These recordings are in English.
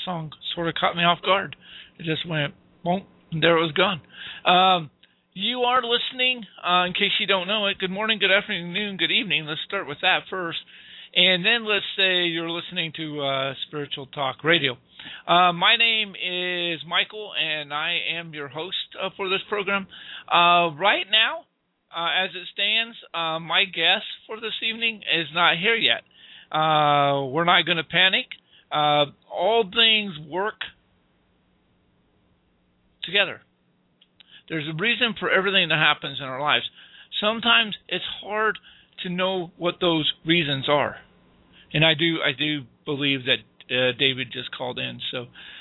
song sort of caught me off guard. It just went boom, and there it was gone. You are listening, in case you don't know it, good morning, good afternoon, good evening. Let's start with that first. And then let's say you're listening to Spiritual Talk Radio. My name is Michael, and I am your host for this program. Right now, as it stands, my guest for this evening is not here yet. We're not going to panic. All things work together. There's a reason for everything that happens in our lives. Sometimes it's hard to know what those reasons are. And I do believe that David just called in. So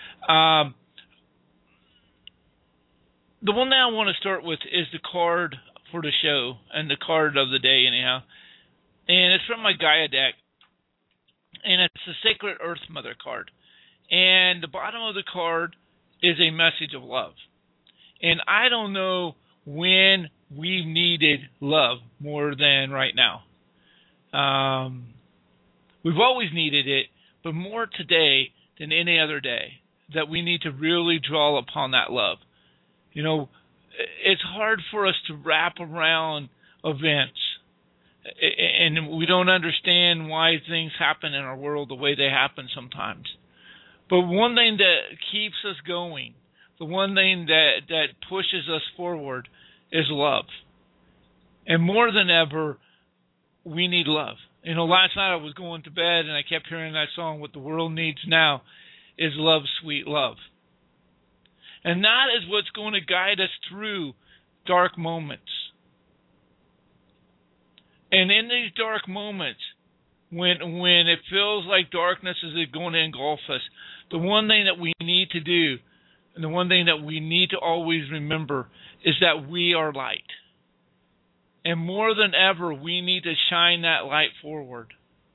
the one that I want to start with is the card for the show and the card of the day anyhow. And it's from my Gaia deck. And it's the Sacred Earth Mother card. And the bottom of the card is a message of love. And I don't know when we've needed love more than right now. We've always needed it, but more today than any other day, that we need to really draw upon that love. You know, it's hard for us to wrap around events, and we don't understand why things happen in our world the way they happen sometimes. But one thing that keeps us going, the one thing that pushes us forward is love. And more than ever, we need love. You know, last night I was going to bed and I kept hearing that song, What the World Needs Now is Love, Sweet Love. And that is what's going to guide us through dark moments. And in these dark moments, when it feels like darkness is going to engulf us, the one thing that we need to do, and the one thing that we need to always remember, is that we are light. And more than ever, we need to shine that light forward.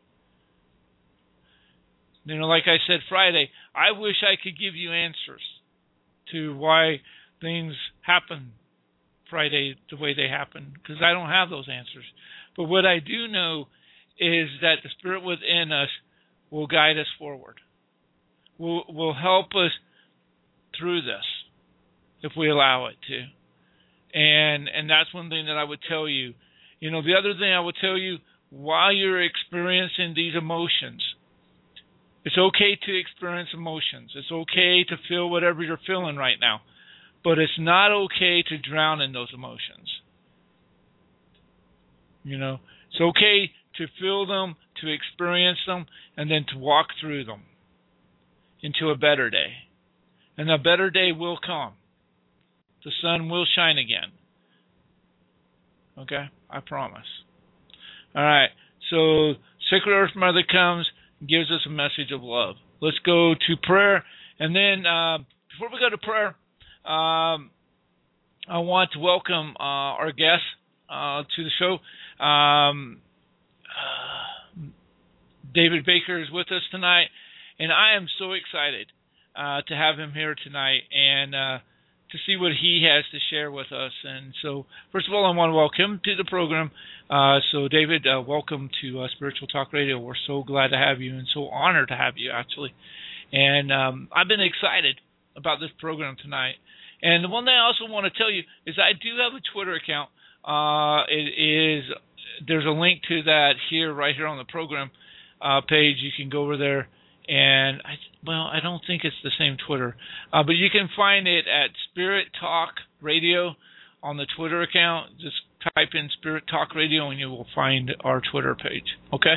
You know, like I said Friday, I wish I could give you answers to why things happen Friday the way they happen, because I don't have those answers. But what I do know is that the Spirit within us will guide us forward, will help us through this if we allow it to. And that's one thing that I would tell you. You know, the other thing I would tell you, while you're experiencing these emotions, it's okay to experience emotions. It's okay to feel whatever you're feeling right now. But it's not okay to drown in those emotions. You know, it's okay to feel them, to experience them, and then to walk through them into a better day. And a better day will come. The sun will shine again. Okay? I promise. All right. So, Sacred Earth Mother comes and gives us a message of love. Let's go to prayer. And then, before we go to prayer, I want to welcome our guest to the show. David Baker is with us tonight. And I am so excited to have him here tonight and to see what he has to share with us. And so, first of all, I want to welcome him to the program. So, David, welcome to Spiritual Talk Radio. We're so glad to have you and so honored to have you, actually. And I've been excited about this program tonight. And the one thing I also want to tell you is I do have a Twitter account. There's a link to that right here on the program page. You can go over there. And, I don't think it's the same Twitter. But you can find it at Spirit Talk Radio on the Twitter account. Just type in Spirit Talk Radio and you will find our Twitter page. Okay?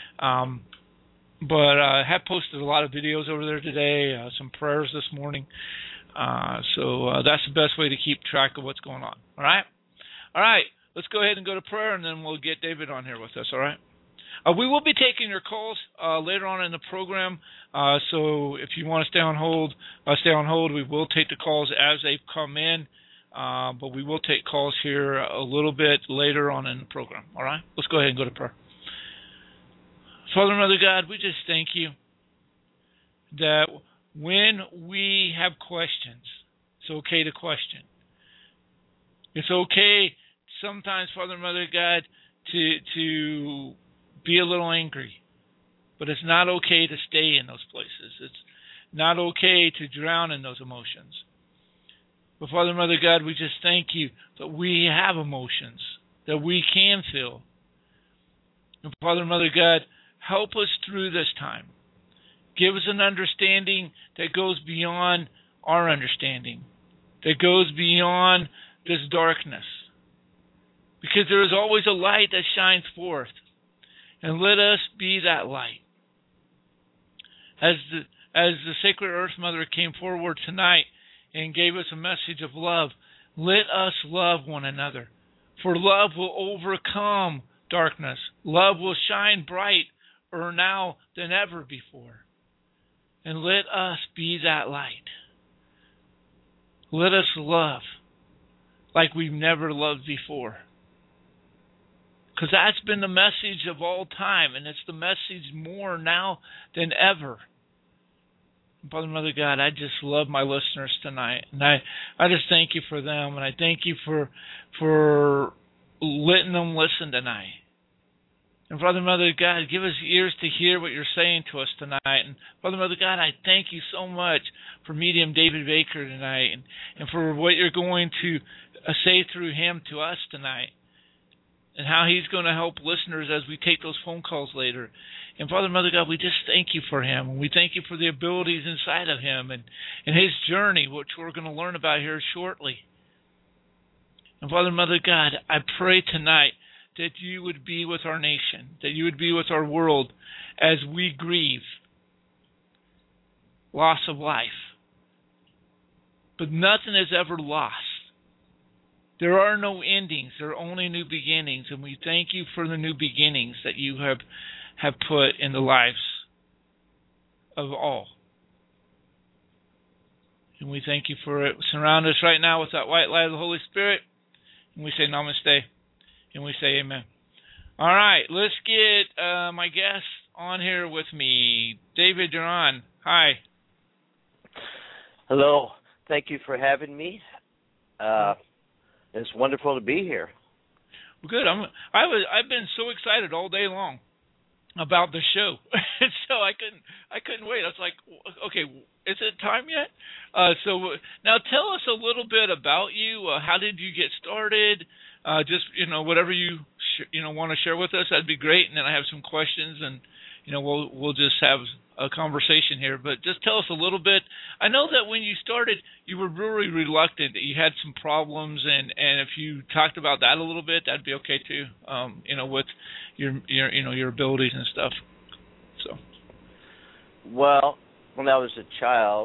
But I have posted a lot of videos over there today, some prayers this morning. So that's the best way to keep track of what's going on. All right? All right. Let's go ahead and go to prayer, and then we'll get David on here with us. All right? We will be taking your calls later on in the program, so if you want to stay on hold. We will take the calls as they come in, but we will take calls here a little bit later on in the program. All right? Let's go ahead and go to prayer. Father, Mother God, we just thank you that when we have questions, it's okay to question. It's okay sometimes, Father, Mother God, to be a little angry, but it's not okay to stay in those places. not okay to drown in those emotions. But Father, Mother God, we just thank you that we have emotions, that we can feel. And Father, Mother God, help us through this time. Give us an understanding that goes beyond our understanding, that goes beyond this darkness. Because there is always a light that shines forth. And let us be that light. As the Sacred Earth Mother came forward tonight and gave us a message of love, let us love one another. For love will overcome darkness. Love will shine brighter now than ever before. And let us be that light. Let us love like we've never loved before. Because that's been the message of all time, and it's the message more now than ever. Father, Mother God, I just love my listeners tonight, and I just thank you for them, and I thank you for letting them listen tonight. And Father, Mother God, give us ears to hear what you're saying to us tonight. And Father, Mother God, I thank you so much for medium David Baker tonight, and for what you're going to say through him to us tonight, and how he's going to help listeners as we take those phone calls later. And Father, Mother God, we just thank you for him, and we thank you for the abilities inside of him and his journey, which we're going to learn about here shortly. And Father, Mother God, I pray tonight that you would be with our nation, that you would be with our world as we grieve loss of life. But nothing is ever lost. There are no endings, there are only new beginnings, and we thank you for the new beginnings that you have put in the lives of all. And we thank you for it. Surround us right now with that white light of the Holy Spirit, and we say namaste, and we say amen. All right, let's get my guest on here with me. David, you're on. Hi. Hello. Thank you for having me. It's wonderful to be here. Well, good. I've been so excited all day long about the show, so I couldn't wait. I was like, okay, is it time yet? So now tell us a little bit about you. How did you get started? Just whatever you want to share with us, that'd be great. And then I have some questions, and we'll just have a conversation here. But just tell us a little bit. I know that when you started, you were really reluctant. You had some problems, and if you talked about that a little bit, that'd be okay too. With your abilities and stuff. So. Well, when I was a child,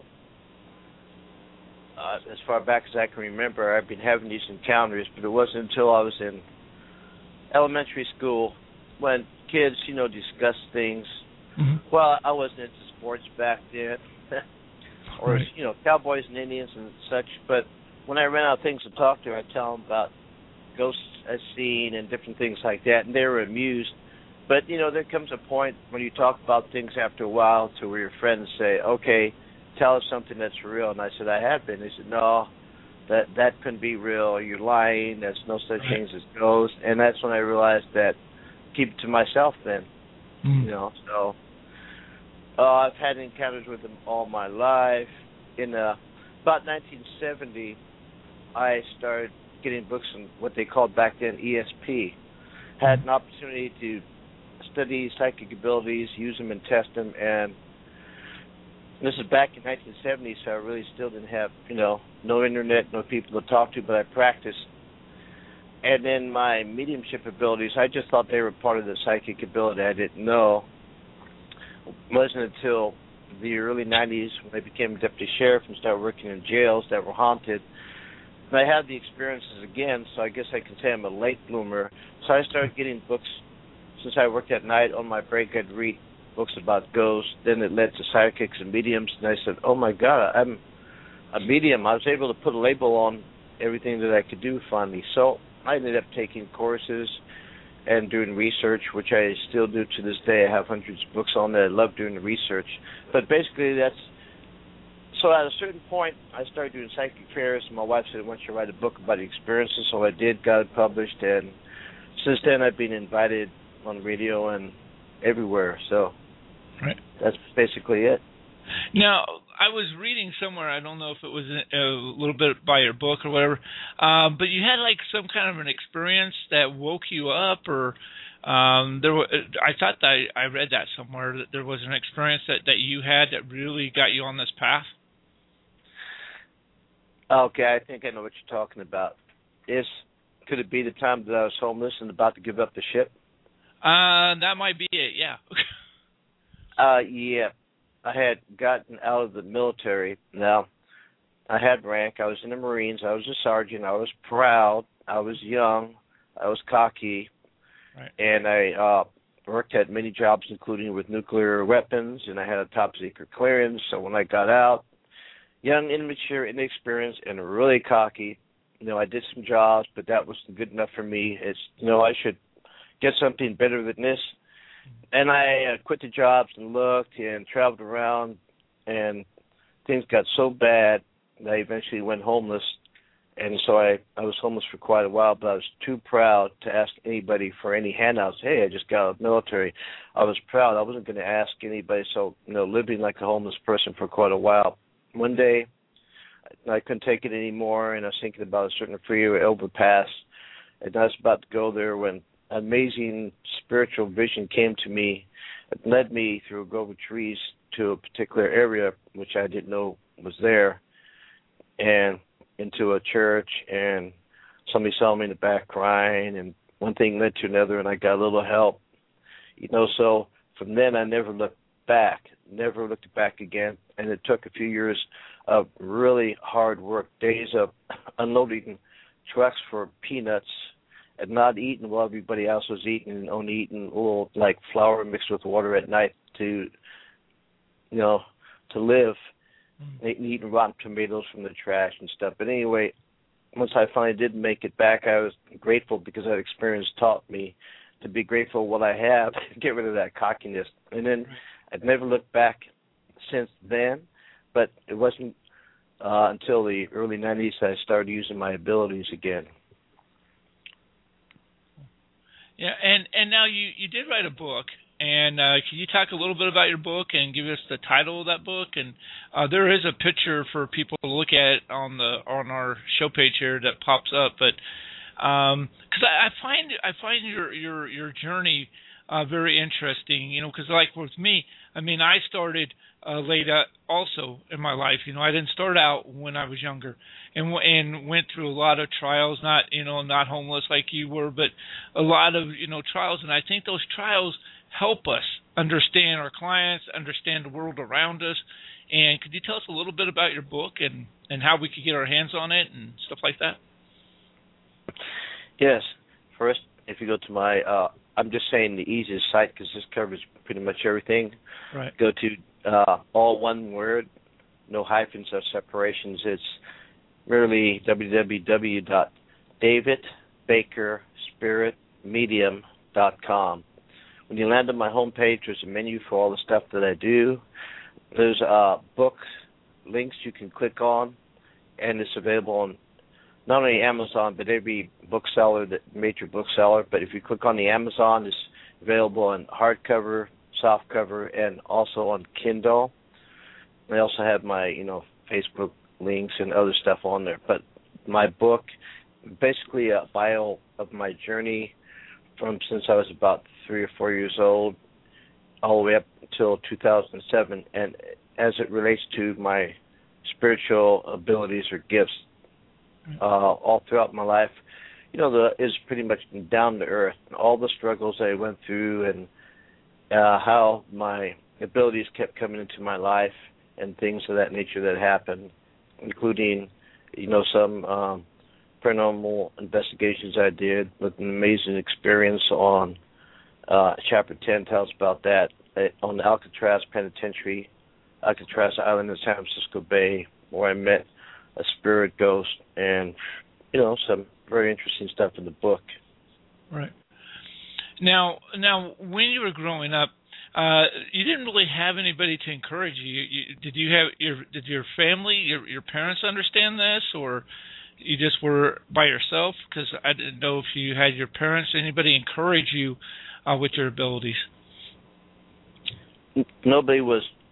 as far back as I can remember, I've been having these encounters, but it wasn't until I was in elementary school when kids, discuss things. Mm-hmm. Well, I wasn't into sports back then, or right. Cowboys and Indians and such. But when I ran out of things to talk to, I'd tell them about ghosts I'd seen and different things like that, and they were amused. But there comes a point when you talk about things after a while to where your friends say, "Okay, tell us something that's real." And I said, "I have been." They said, "No, that couldn't be real. You're lying. There's no such things as ghosts." And that's when I realized that keep it to myself then. So I've had encounters with them all my life. In about 1970, I started getting books on what they called back then ESP. Had an opportunity to study psychic abilities, use them and test them, and this is back in 1970, so I really still didn't have, no internet, no people to talk to, but I practiced. And then my mediumship abilities, I just thought they were part of the psychic ability. I didn't know. It wasn't until the early 90s when I became a deputy sheriff and started working in jails that were haunted. And I had the experiences again, so I guess I can say I'm a late bloomer. So I started getting books. Since I worked at night on my break, I'd read books about ghosts. Then it led to psychics and mediums, and I said, oh, my God, I'm a medium. I was able to put a label on everything that I could do finally. So I ended up taking courses and doing research, which I still do to this day. I have hundreds of books on that. I love doing the research. But basically that's... So at a certain point, I started doing psychic fairs, and my wife said, why don't you write a book about the experiences? So I did, got it published, and since then I've been invited on radio and everywhere. So right. That's basically it. Now, I was reading somewhere. I don't know if it was a little bit by your book or whatever, but you had like some kind of an experience that woke you up, or I thought that I read that somewhere that there was an experience that you had that really got you on this path. Okay, I think I know what you're talking about. Could it be the time that I was homeless and about to give up the ship? That might be it. Yeah. Yeah. I had gotten out of the military. Now, I had rank. I was in the Marines. I was a sergeant. I was proud. I was young. I was cocky. Right. And I worked at many jobs, including with nuclear weapons, and I had a top-secret clearance. So when I got out, young, immature, inexperienced, and really cocky, I did some jobs, but that wasn't good enough for me. I should get something better than this. And I quit the jobs and looked and traveled around, and things got so bad that I eventually went homeless. And so I was homeless for quite a while, but I was too proud to ask anybody for any handouts. Hey, I just got out of the military. I was proud. I wasn't going to ask anybody. So, living like a homeless person for quite a while. One day, I couldn't take it anymore, and I was thinking about a certain freeway overpass, and I was about to go there when an amazing spiritual vision came to me. It led me through a grove of trees to a particular area, which I didn't know was there, and into a church, and somebody saw me in the back crying, and one thing led to another, and I got a little help. So from then I never looked back again, and it took a few years of really hard work, days of unloading trucks for peanuts and not eating while everybody else was eating, and only eating a little like flour mixed with water at night to live, eating rotten tomatoes from the trash and stuff. But anyway, once I finally did make it back, I was grateful because that experience taught me to be grateful for what I have, get rid of that cockiness. And then I've never looked back since then, but it wasn't until the early 90s that I started using my abilities again. Yeah, and now you did write a book, and can you talk a little bit about your book and give us the title of that book? And there is a picture for people to look at on our show page here that pops up, but because I find your journey very interesting, because like with me, I mean, I started late also in my life. I didn't start out when I was younger, and went through a lot of trials. Not homeless like you were, but a lot of trials. And I think those trials help us understand our clients, understand the world around us. And could you tell us a little bit about your book and how we could get our hands on it and stuff like that? Yes. First, if you go to my, I'm just saying the easiest site because this covers pretty much everything. Right. Go to all one word, no hyphens or separations. It's merely www.davidbakerspiritmedium.com. When you land on my homepage, there's a menu for all the stuff that I do. There's books, links you can click on, and it's available on not only Amazon, but every bookseller, major bookseller. But if you click on the Amazon, it's available on hardcover, softcover, and also on Kindle. I also have my, Facebook links and other stuff on there. But my book, basically a bio of my journey from since I was about 3 or 4 years old all the way up until 2007, and as it relates to my spiritual abilities or gifts all throughout my life, is pretty much down to earth. All the struggles I went through and how my abilities kept coming into my life and things of that nature that happened, including, some paranormal investigations I did with an amazing experience on Chapter 10 tells about that on the Alcatraz Penitentiary, Alcatraz Island in San Francisco Bay, where I met a spirit ghost and, some very interesting stuff in the book. Right. Now, when you were growing up, you didn't really have anybody to encourage you. Did your family, your parents understand this, or you just were by yourself? Because I didn't know if you had your parents, anybody encourage you with your abilities. Nobody was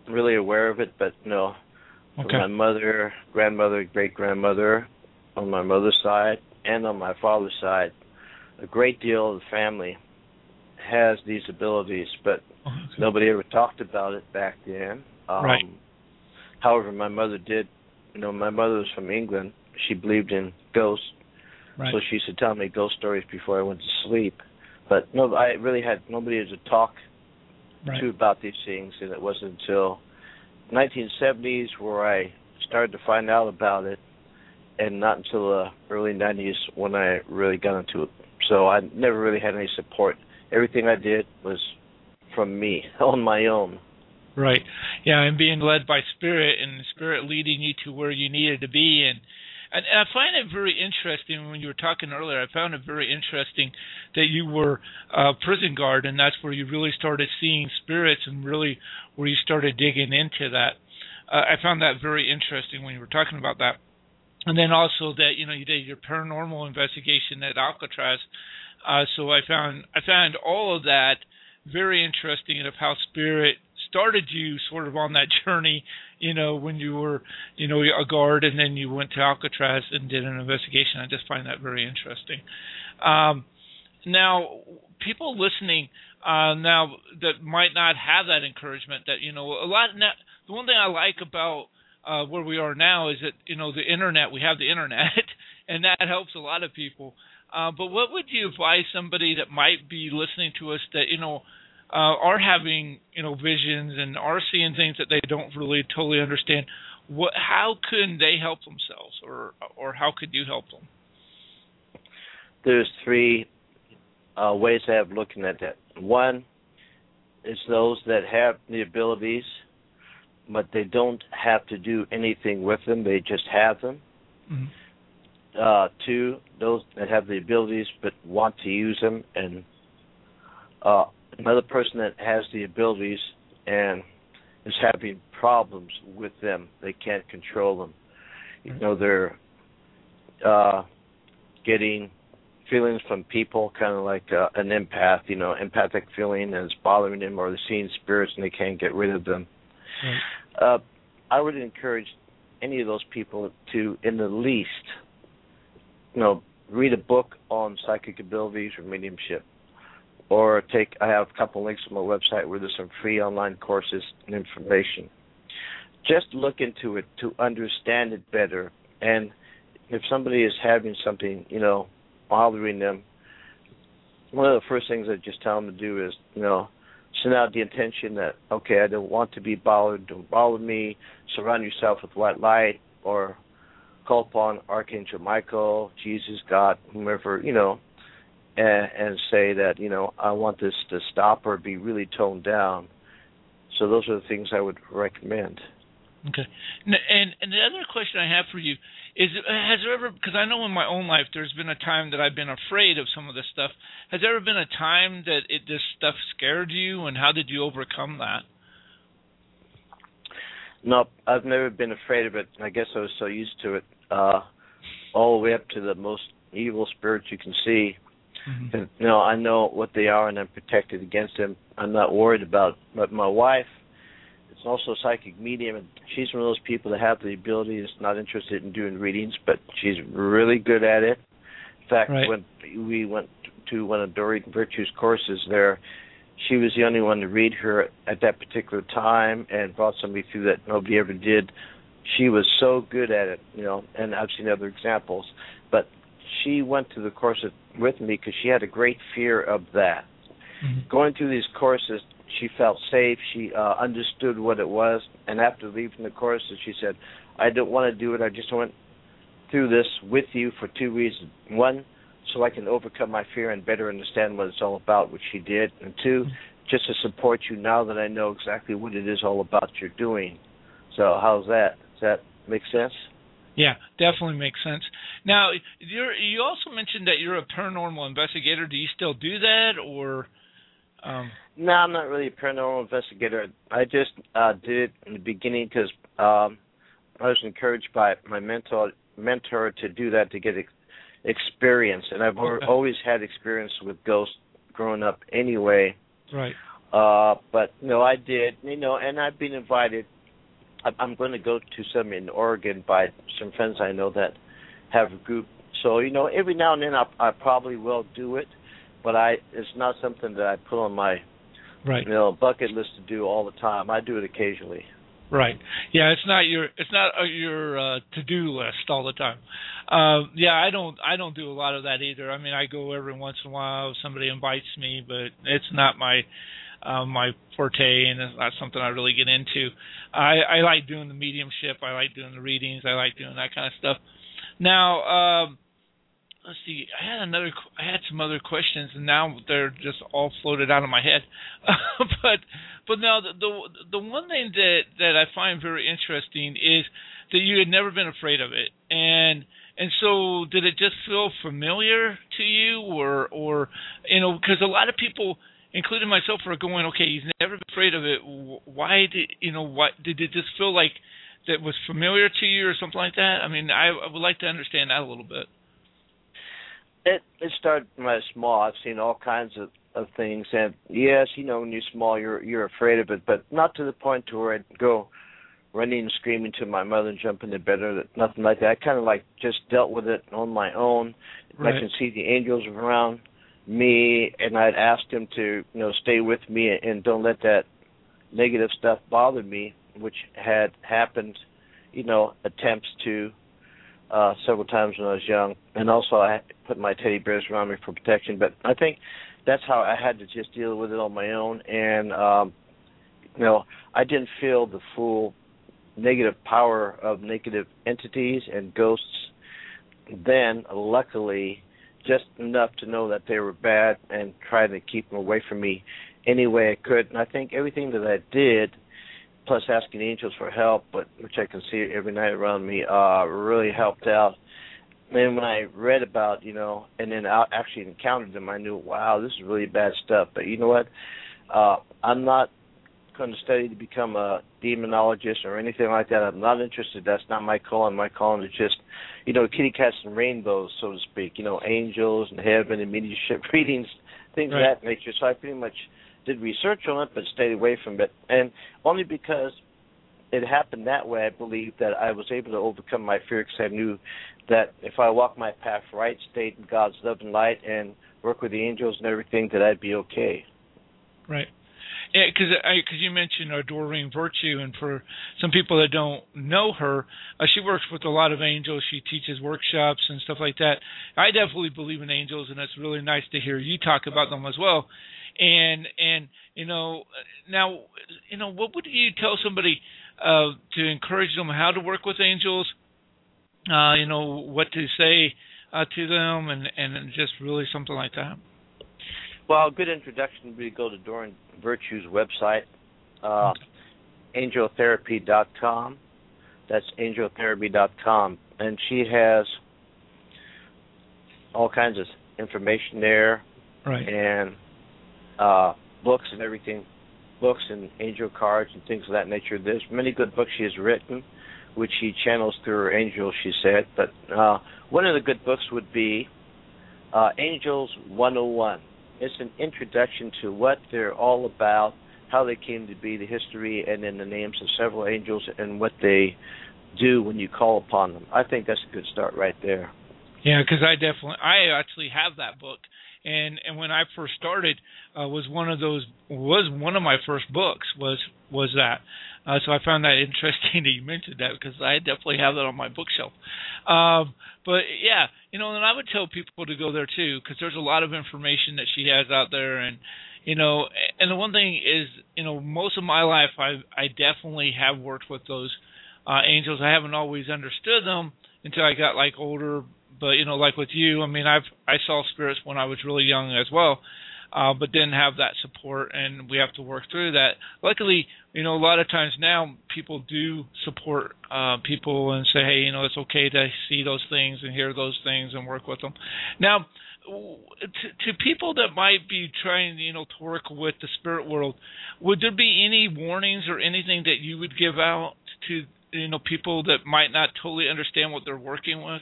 really aware of it, but no. Okay. From my mother, grandmother, great-grandmother, on my mother's side, and on my father's side, a great deal of the family has these abilities, but nobody ever talked about it back then. Right. However, my mother did. My mother was from England. She believed in ghosts, Right. so she used to tell me ghost stories before I went to sleep. But no, I really had nobody to talk Right. to about these things, and it wasn't until 1970s where I started to find out about it, and not until the early 90s when I really got into it. So I never really had any support. Everything I did was from me, on my own. Right. Yeah, and being led by Spirit, and the Spirit leading you to where you needed to be. And I find it very interesting, when you were talking earlier, I found it very interesting that you were a prison guard, and that's where you really started seeing spirits, and really where you started digging into that. I found that very interesting when you were talking about that. And then also that, you did your paranormal investigation at Alcatraz. So I found all of that very interesting, of how Spirit started you sort of on that journey, when you were, a guard, and then you went to Alcatraz and did an investigation. I just find that very interesting. Now, people listening now that might not have that encouragement, that, a lot. The one thing I like about where we are now is that, the internet, we have the internet, and that helps a lot of people. But what would you advise somebody that might be listening to us that, are having, visions and are seeing things that they don't really totally understand? How can they help themselves, or how could you help them? There's three ways I have looking at that. One is those that have the abilities, but they don't have to do anything with them. They just have them. Mm-hmm. Two, those that have the abilities but want to use them, and another person that has the abilities and is having problems with them. They can't control them. They're getting feelings from people, kind of like an empath, empathic feeling, and it's bothering them, or they're seeing spirits and they can't get rid of them. Right. I would encourage any of those people to, in the least, read a book on psychic abilities or mediumship, or I have a couple links on my website where there's some free online courses and information. Just look into it to understand it better. And if somebody is having something, bothering them, one of the first things I just tell them to do is, send out the intention that, okay, I don't want to be bothered, don't bother me, surround yourself with white light, or call upon Archangel Michael, Jesus, God, whomever, and say that, I want this to stop or be really toned down. So those are the things I would recommend. Okay. And the other question I have for you is, has there ever, because I know in my own life there's been a time that I've been afraid of some of this stuff. Has there ever been a time that this stuff scared you, and how did you overcome that? No, I've never been afraid of it. I guess I was so used to it, all the way up to the most evil spirits you can see. Mm-hmm. And, I know what they are, and I'm protected against them. I'm not worried about it. But my wife is also a psychic medium, and she's one of those people that have the ability, is not interested in doing readings, but she's really good at it. In fact, right. When we went to one of Doreen Virtue's courses there, she was the only one to read her at that particular time and brought somebody through that nobody ever did. She was so good at it, and I've seen other examples. But she went to the course with me because she had a great fear of that. Mm-hmm. Going through these courses, she felt safe. She understood what it was. And after leaving the courses, she said, I don't want to do it. I just went through this with you for two reasons. One, so I can overcome my fear and better understand what it's all about, which she did. And two, just to support you now that I know exactly what it is all about you're doing. So how's that? Does that make sense? Yeah, definitely makes sense. Now, you also mentioned that you're a paranormal investigator. Do you still do that, or? No, I'm not really a paranormal investigator. I just did it in the beginning because I was encouraged by my mentor to do that, to get experience. And I've always had experience with ghosts growing up anyway. Right. But I did. And I've been invited. I'm going to go to some in Oregon by some friends I know that have a group. So every now and then I probably will do it, but it's not something that I put on my right bucket list to do all the time. I do it occasionally. Right. Yeah, it's not your to-do list all the time. Yeah, I don't do a lot of that either. I mean, I go every once in a while if somebody invites me, but it's not my forte, and it's not something I really get into. I like doing the mediumship. I like doing the readings. I like doing that kind of stuff. Now, let's see. I had some other questions, and now they're just all floated out of my head. but now the one thing that I find very interesting is that you had never been afraid of it, and so did it just feel familiar to you, or because a lot of people, including myself, are going, okay, he's never been afraid of it. Why did it just feel like that was familiar to you, or something like that? I mean, I would like to understand that a little bit. It started when I was small. I've seen all kinds of things, and yes, when you're small, you're afraid of it, but not to the point to where I'd go running and screaming to my mother and jump into bed or nothing like that. I kind of just dealt with it on my own. Right. I can see the angels around me, and I'd ask them to stay with me and don't let that negative stuff bother me, which had happened, attempts to. Several times when I was young, and also I put my teddy bears around me for protection. But I think that's how I had to just deal with it on my own, and I didn't feel the full negative power of negative entities and ghosts then, luckily, just enough to know that they were bad and try to keep them away from me any way I could. And I think everything that I did, plus asking angels for help, which I can see every night around me, really helped out. And when I read about, and then I actually encountered them, I knew, wow, this is really bad stuff. But you know what? I'm not going to study to become a demonologist or anything like that. I'm not interested. That's not my calling. My calling is just, kitty cats and rainbows, so to speak. Angels and heaven and mediumship readings, things right. of that nature. So I pretty much did research on it, but stayed away from it. And only because it happened that way, I believe that I was able to overcome my fear, because I knew that if I walked my path right, stayed in God's love and light, and work with the angels and everything, that I'd be okay. Right. Yeah, because you mentioned Doreen Virtue, and for some people that don't know her, she works with a lot of angels. She teaches workshops and stuff like that. I definitely believe in angels, and it's really nice to hear you talk about them as well. And now, what would you tell somebody to encourage them how to work with angels? What to say to them, and just really something like that. Well, a good introduction would be to go to Doreen Virtue's website, angeltherapy.com. That's angeltherapy.com. And she has all kinds of information there. Right. And books and everything, books and angel cards and things of that nature. There's many good books she has written, which she channels through her angels, she said. But one of the good books would be Angels 101. It's an introduction to what they're all about, how they came to be, the history, and then the names of several angels and what they do when you call upon them. I think that's a good start right there. Yeah, because I actually have that book. And when I first started, was one of my first books was that. So I found that interesting that you mentioned that, because I definitely have that on my bookshelf. But yeah, and I would tell people to go there too, because there's a lot of information that she has out there, and and the one thing is, most of my life I definitely have worked with those angels. I haven't always understood them until I got older. But like with you, I mean, I saw spirits when I was really young as well, but didn't have that support, and we have to work through that. Luckily, a lot of times now people do support people and say, hey, it's okay to see those things and hear those things and work with them. Now, to people that might be trying, to work with the spirit world, would there be any warnings or anything that you would give out to people that might not totally understand what they're working with?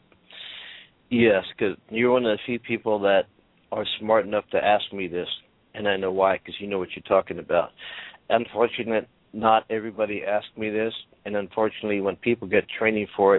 Yes, because you're one of the few people that are smart enough to ask me this, and I know why, because you know what you're talking about. Unfortunately, not everybody asked me this, and unfortunately, when people get training for it,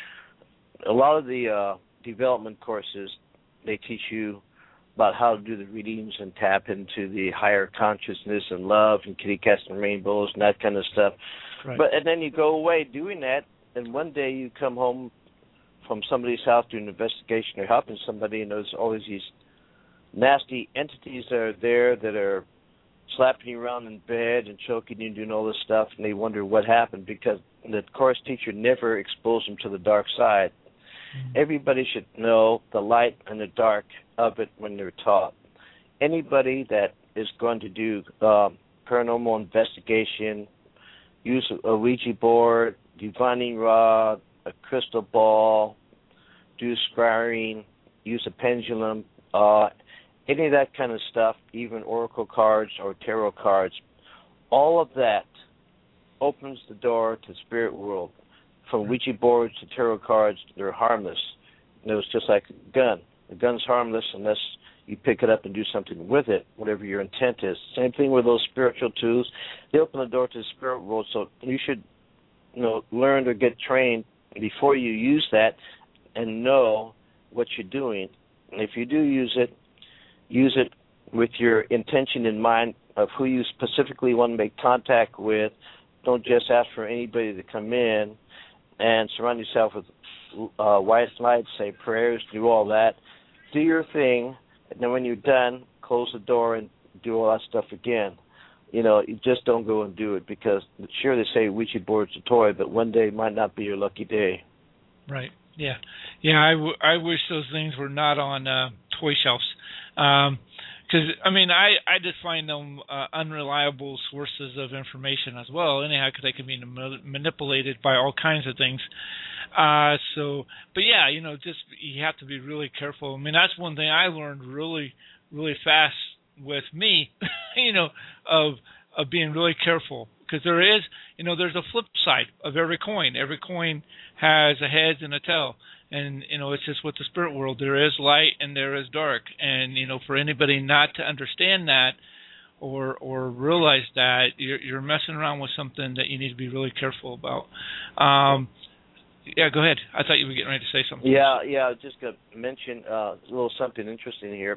a lot of the development courses, they teach you about how to do the readings and tap into the higher consciousness and love and kitty cats and rainbows and that kind of stuff. Right. And then you go away doing that, and one day you come home from somebody's house doing an investigation or helping somebody, and there's always these nasty entities that are there that are slapping you around in bed and choking you and doing all this stuff, and they wonder what happened because the course teacher never exposed them to the dark side. Mm-hmm. Everybody should know the light and the dark of it when they're taught. Anybody that is going to do paranormal investigation, use a Ouija board, divining rod, a crystal ball, do scrying, use a pendulum, any of that kind of stuff, even oracle cards or tarot cards, all of that opens the door to the spirit world. From Ouija boards to tarot cards, they're harmless. And it was just like a gun. The gun's harmless unless you pick it up and do something with it, whatever your intent is. Same thing with those spiritual tools. They open the door to the spirit world, so you should learn or get trained before you use that and know what you're doing. And if you do use it with your intention in mind of who you specifically want to make contact with. Don't just ask for anybody to come in, and surround yourself with white light, say prayers, do all that. Do your thing, and then when you're done, close the door and do all that stuff again. You just don't go and do it because sure they say Ouija board's a toy, but one day might not be your lucky day. Right. Yeah. Yeah. I wish those things were not on toy shelves. Because I just find them unreliable sources of information as well. Anyhow, because they can be manipulated by all kinds of things. But yeah, just you have to be really careful. That's one thing I learned really, really fast with me, of being really careful. Because there is, there's a flip side of every coin. Every coin has a head and a tail. And, it's just with the spirit world. There is light and there is dark. And, for anybody not to understand that or realize that, you're messing around with something that you need to be really careful about. Yeah, go ahead. I thought you were getting ready to say something. Yeah, I was just going to mention a little something interesting here.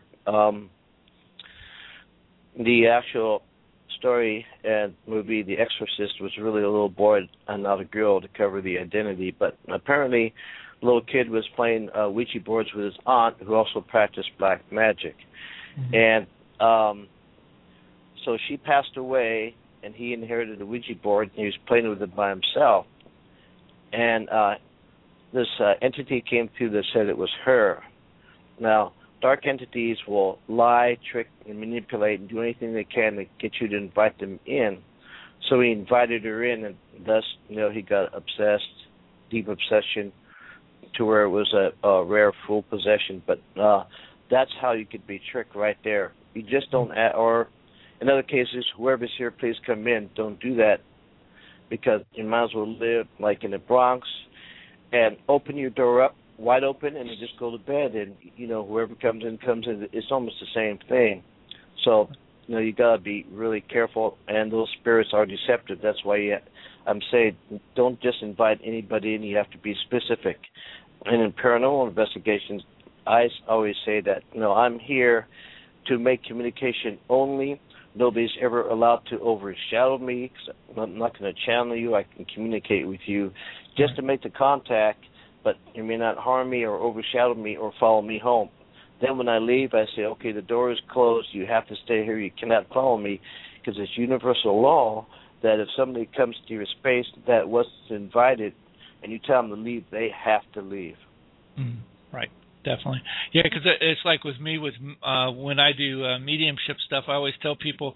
The actual story and movie, The Exorcist, was really a little boy and not a girl to cover the identity. But apparently a little kid was playing Ouija boards with his aunt, who also practiced black magic. Mm-hmm. And so she passed away, and he inherited the Ouija board, and he was playing with it by himself. And this entity came through that said it was her. Now, dark entities will lie, trick, and manipulate and do anything they can to get you to invite them in. So he invited her in, and thus, he got obsessed, deep obsession, to where it was a rare full possession. But that's how you could be tricked right there. You just don't, or in other cases, whoever's here, please come in. Don't do that, because you might as well live like in the Bronx and open your door up wide open and just go to bed, and whoever comes in. It's almost the same thing. So you got to be really careful, and those spirits are deceptive. That's why I'm saying don't just invite anybody in. You have to be specific. And in paranormal investigations, I always say that I'm here to make communication only. Nobody's ever allowed to overshadow me, 'cause I'm not going to channel you. I can communicate with you just to make the contact, but you may not harm me or overshadow me or follow me home. Then when I leave, I say, okay, the door is closed. You have to stay here. You cannot follow me, because it's universal law that if somebody comes to your space that wasn't invited and you tell them to leave, they have to leave. Right. Definitely. Yeah, because it's like with me, when I do mediumship stuff, I always tell people,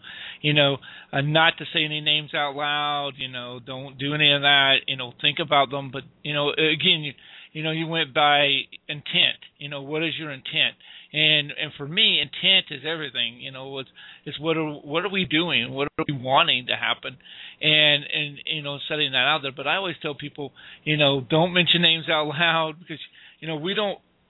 not to say any names out loud, don't do any of that, think about them. But, again, you went by intent. What is your intent? And for me, intent is everything. It's what are we doing? What are we wanting to happen? And setting that out there. But I always tell people, don't mention names out loud, because, we don't.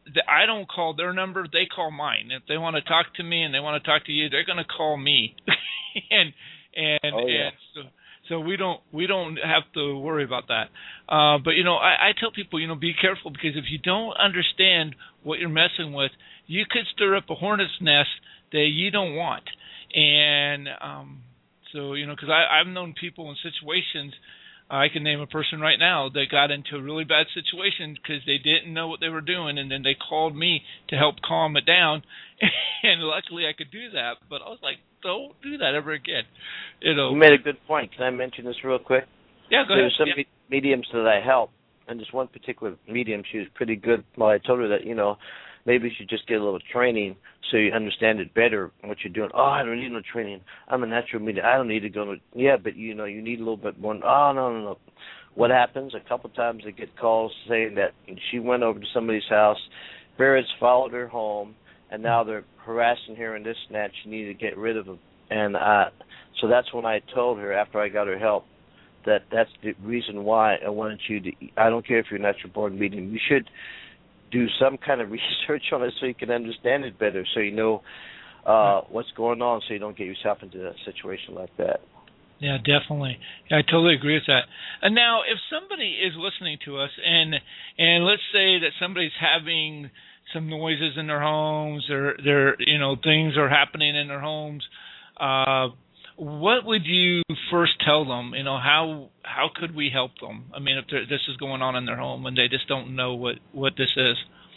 I don't call their number; they call mine. If they want to talk to me and they want to talk to you, they're going to call me, and so we don't have to worry about that. But I tell people, be careful, because if you don't understand what you're messing with, you could stir up a hornet's nest that you don't want. And so because I've known people in situations. I can name a person right now that got into a really bad situation because they didn't know what they were doing, and then they called me to help calm it down, and luckily I could do that. But I was like, don't do that ever again. You made a good point. Can I mention this real quick? Yeah, go ahead. There's some mediums that I help, and this one particular medium, she was pretty good. Well, I told her that, maybe you should just get a little training so you understand it better, what you're doing. Oh, I don't need no training. I'm a natural medium. I don't need to go to... Yeah, but, you need a little bit more. Oh, no. What happens? A couple times I get calls saying that she went over to somebody's house, spirits followed her home, and now they're harassing her and this and that. She needed to get rid of them. And so that's when I told her, after I got her help, that's the reason why I wanted you to... I don't care if you're a natural-born medium. You should do some kind of research on it so you can understand it better, so you know what's going on, so you don't get yourself into a situation like that. Yeah, definitely. Yeah, I totally agree with that. And now, if somebody is listening to us, and let's say that somebody's having some noises in their homes, or things are happening in their homes, what would you first tell them? How could we help them? I mean, if this is going on in their home and they just don't know what this is.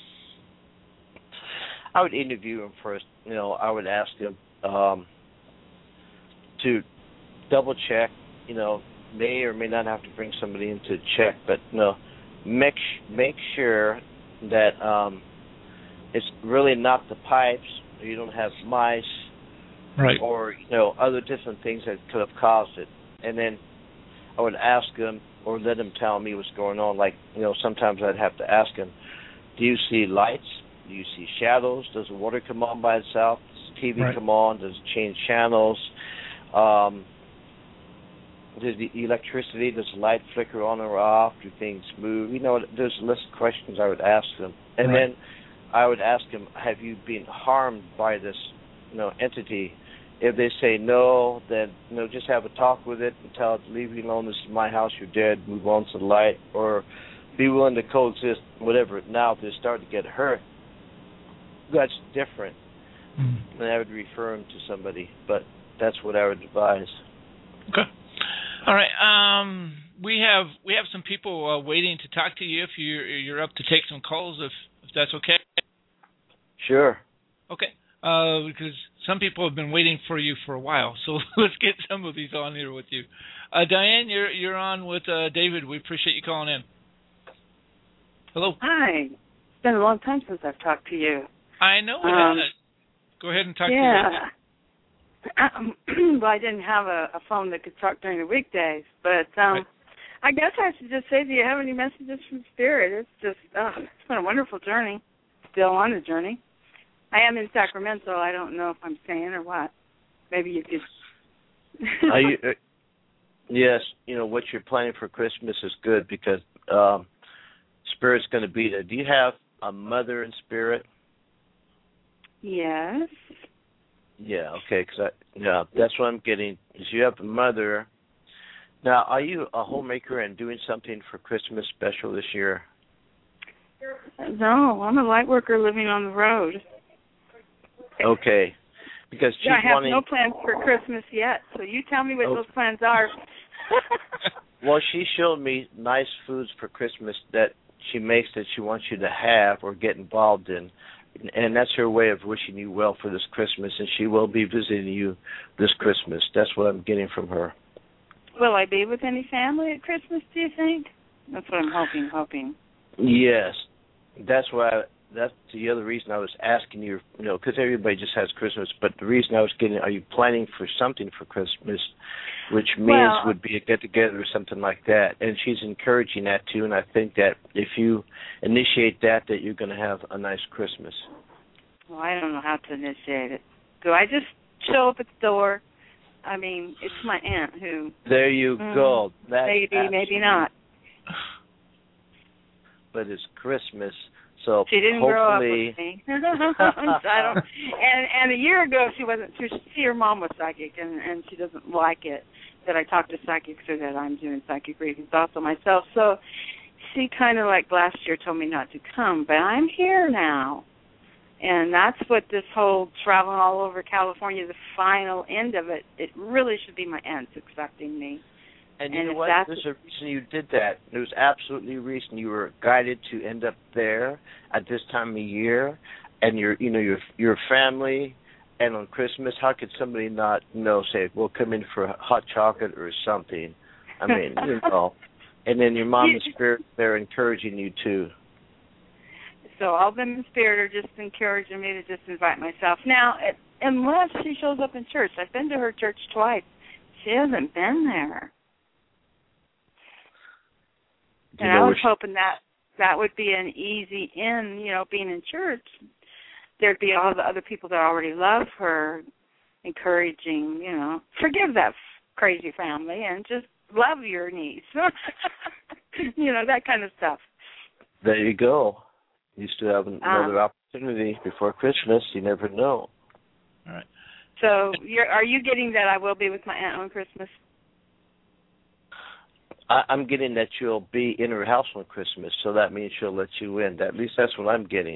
I would interview them first. I would ask them to double check. May or may not have to bring somebody in to check, but make sure that it's really not the pipes, or you don't have mice. Right. Or, other different things that could have caused it. And then I would ask them, or let them tell me what's going on. Like, sometimes I'd have to ask them, do you see lights? Do you see shadows? Does the water come on by itself? Does the TV come on? Does it change channels? Does the electricity, does the light flicker on or off? Do things move? There's a list of questions I would ask them. And then I would ask them, have you been harmed by this entity? If they say no, then just have a talk with it and tell it, leave me alone, this is my house, you're dead, move on to the light, or be willing to coexist, whatever. Now, if they start to get hurt, that's different. Then I would refer them to somebody, but that's what I would advise. Okay. All right. We have some people waiting to talk to you. If you're up to take some calls, if that's okay. Sure. Okay. Because some people have been waiting for you for a while, so let's get some of these on here with you. Diane, you're on with David. We appreciate you calling in. Hello. Hi. It's been a long time since I've talked to you. I know it has. Go ahead and talk to you. Well, I didn't have a phone that could talk during the weekdays, but I guess I should just say, do you have any messages from Spirit? It's been a wonderful journey. Still on the journey. I am in Sacramento. I don't know if I'm staying or what. Maybe you could. Yes, what you're planning for Christmas is good, because Spirit's going to be there. Do you have a mother in Spirit? Yes. Yeah, okay, that's what I'm getting, is you have a mother. Now, are you a homemaker and doing something for Christmas special this year? No, I'm a light worker living on the road. Okay, because she's I have no plans for Christmas yet, so you tell me what those plans are. Well, she showed me nice foods for Christmas that she makes that she wants you to have or get involved in, and that's her way of wishing you well for this Christmas, and she will be visiting you this Christmas. That's what I'm getting from her. Will I be with any family at Christmas, do you think? That's what I'm hoping. Yes, that's the other reason I was asking you, because everybody just has Christmas, but the reason I was getting, are you planning for something for Christmas, which means would be a get-together or something like that, and she's encouraging that too, and I think that if you initiate that you're going to have a nice Christmas. Well, I don't know how to initiate it. Do I just show up at the door? I mean, it's my aunt who... There you go. Maybe not. but it's Christmas. So she didn't hopefully... grow up with me. I don't. And a year ago, she wasn't. Her mom was psychic, and she doesn't like it that I talk to psychics or that I'm doing psychic readings also myself. So she kind of like last year told me not to come, but I'm here now. And that's what this whole traveling all over California, the final end of it, it really should be my aunts accepting me. And you know what? There's a reason you did that. There was absolutely a reason you were guided to end up there at this time of year, and your family. And on Christmas, how could somebody not say, "Well, come in for hot chocolate or something"? I mean, And then your mom and spirit, they're encouraging you too. So all them in spirit are just encouraging me to just invite myself. Now, unless she shows up in church. I've been to her church twice. She hasn't been there. And I was hoping that would be an easy in, being in church. There'd be all the other people that already love her encouraging, forgive that crazy family and just love your niece. That kind of stuff. There you go. You still have another opportunity before Christmas. You never know. All right. So are you getting that I will be with my aunt on Christmas? I'm getting that you'll be in her house on Christmas, so that means she'll let you in. At least that's what I'm getting.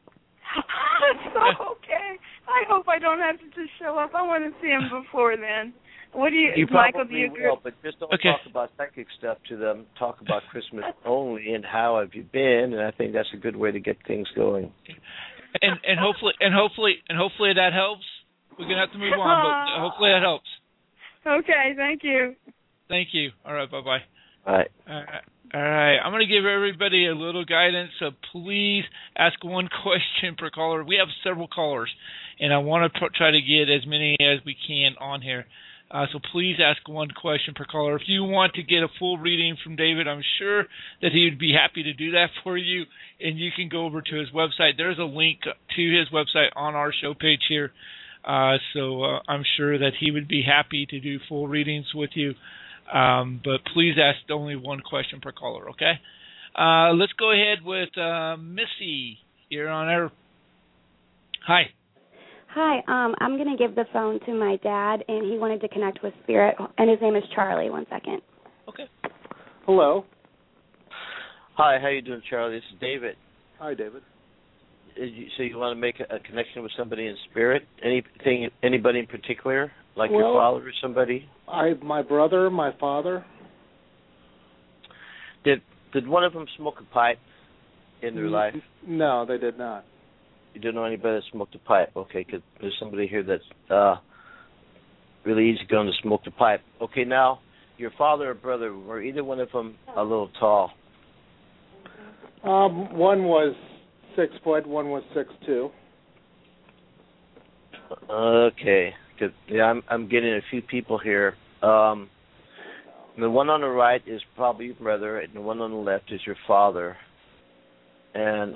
So, okay. I hope I don't have to just show up. I want to see him before then. What do you Michael, do you agree? Will, but just don't talk about psychic stuff to them. Talk about Christmas only and how have you been, and I think that's a good way to get things going. And hopefully that helps. We're gonna have to move on, but hopefully that helps. Okay, thank you. Thank you. All right, bye-bye. All right. All right. I'm going to give everybody a little guidance, so please ask one question per caller. We have several callers, and I want to try to get as many as we can on here. So please ask one question per caller. If you want to get a full reading from David, I'm sure that he would be happy to do that for you, and you can go over to his website. There's a link to his website on our show page here, so I'm sure that he would be happy to do full readings with you. But please ask only one question per caller, okay? Let's go ahead with Missy. You're on air. Hi. Hi. I'm going to give the phone to my dad, and he wanted to connect with Spirit, and his name is Charlie. 1 second. Okay. Hello. Hi, how you doing, Charlie? This is David. Hi, David. So you want to make a connection with somebody in spirit? Anybody in particular? Like your father or somebody? My brother, my father. Did one of them smoke a pipe in their life? No, they did not. You don't know anybody that smoked a pipe? Okay, because there's somebody here that's really easy going to smoke the pipe. Okay, now, your father or brother, were either one of them a little tall? One was 6 foot, one was 6'2". Okay. I'm getting a few people here. The one on the right is probably your brother, and the one on the left is your father. And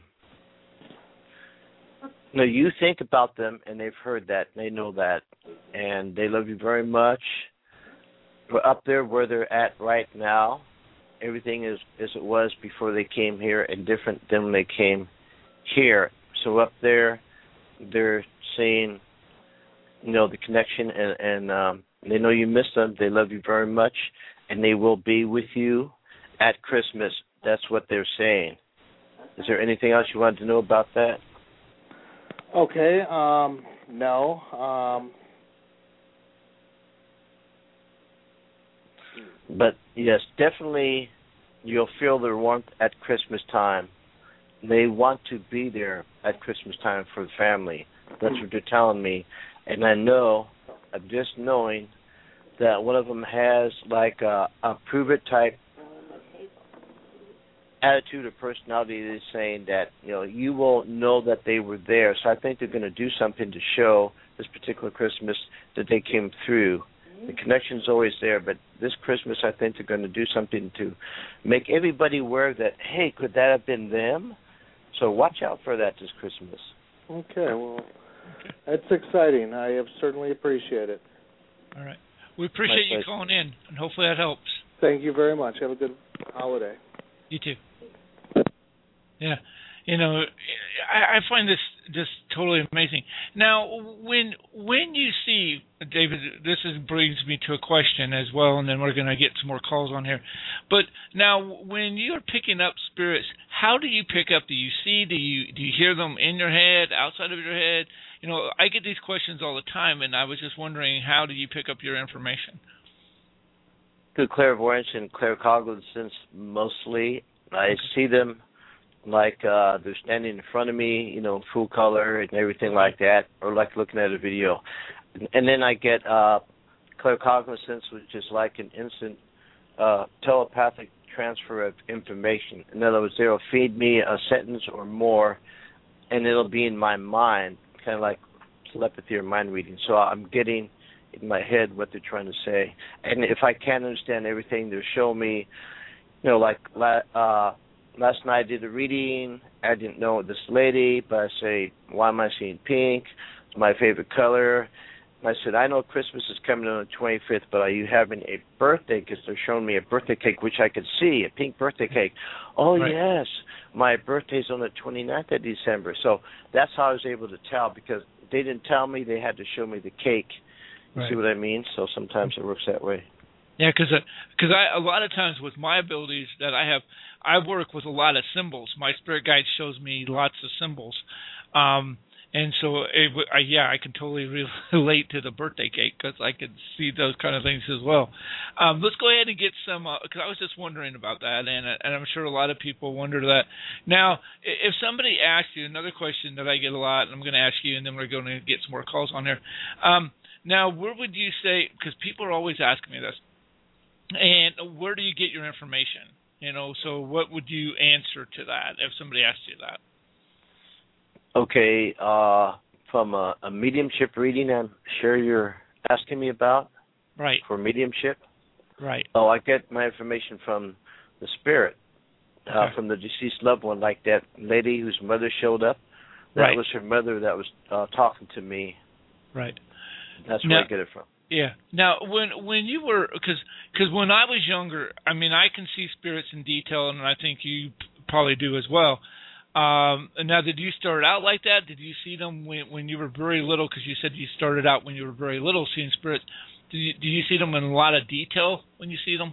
you think about them, and they've heard that, and they know that, and they love you very much. But up there where they're at right now, everything is as it was before they came here, and different than when they came here. So up there, they're seeing the connection, and they know you miss them. They love you very much, and they will be with you at Christmas. That's what they're saying. Is there anything else you wanted to know about that? Okay. No. But, yes, definitely you'll feel their warmth at Christmas time. They want to be there at Christmas time for the family. That's what they're telling me. And I know, I'm just knowing that one of them has like a prove-it type attitude or personality that is saying that, you will know that they were there. So I think they're going to do something to show this particular Christmas that they came through. The connection's always there, but this Christmas I think they're going to do something to make everybody aware that, hey, could that have been them? So watch out for that this Christmas. Okay, well, that's exciting. I have certainly appreciate it. All right. We appreciate you calling in, and hopefully that helps. Thank you very much. Have a good holiday. You too. Yeah. You know, I find this just totally amazing. Now, when you see, David, brings me to a question as well, and then we're going to get some more calls on here. But now, when you're picking up spirits, how do you pick up? Do you see? Do you hear them in your head, outside of your head? You know, I get these questions all the time, and I was just wondering, how do you pick up your information? Through clairvoyance and claircognizance mostly. I see them like they're standing in front of me, you know, full color and everything like that, or like looking at a video. And then I get claircognizance, which is like an instant telepathic transfer of information. In other words, they'll feed me a sentence or more, and it'll be in my mind, kind of like telepathy or mind reading. So I'm getting in my head what they're trying to say. And if I can't understand everything, they'll show me, you know, like last night I did a reading. I didn't know this lady, but I say, why am I seeing pink? It's my favorite color. And I said, I know Christmas is coming on the 25th, but are you having a birthday? Because they're showing me a birthday cake, which I could see, a pink birthday cake. Oh, right. Yes, my birthday's on the 29th of December. So that's how I was able to tell, because they didn't tell me. They had to show me the cake. You see what I mean? So sometimes it works that way. Yeah, because a lot of times with my abilities that I have, I work with a lot of symbols. My spirit guide shows me lots of symbols, and so I can totally relate to the birthday cake, because I can see those kind of things as well. Let's go ahead and get some, because I was just wondering about that, and I'm sure a lot of people wonder that. Now, if somebody asks you, another question that I get a lot, and I'm going to ask you, and then we're going to get some more calls on here. Now, where would you say, because people are always asking me this, and where do you get your information? You know, so what would you answer to that if somebody asked you that? Okay, from a mediumship reading, I'm sure you're asking me about? Right. For mediumship? Right. Oh, I get my information from the spirit, from the deceased loved one, like that lady whose mother showed up. That was her mother that was talking to me. Right. That's where I get it from. Yeah. Now, when you were, because when I was younger, I mean, I can see spirits in detail, and I think you probably do as well. Now, did you start out like that? Did you see them when you were very little? Because you said you started out when you were very little seeing spirits. Do you see them in a lot of detail when you see them?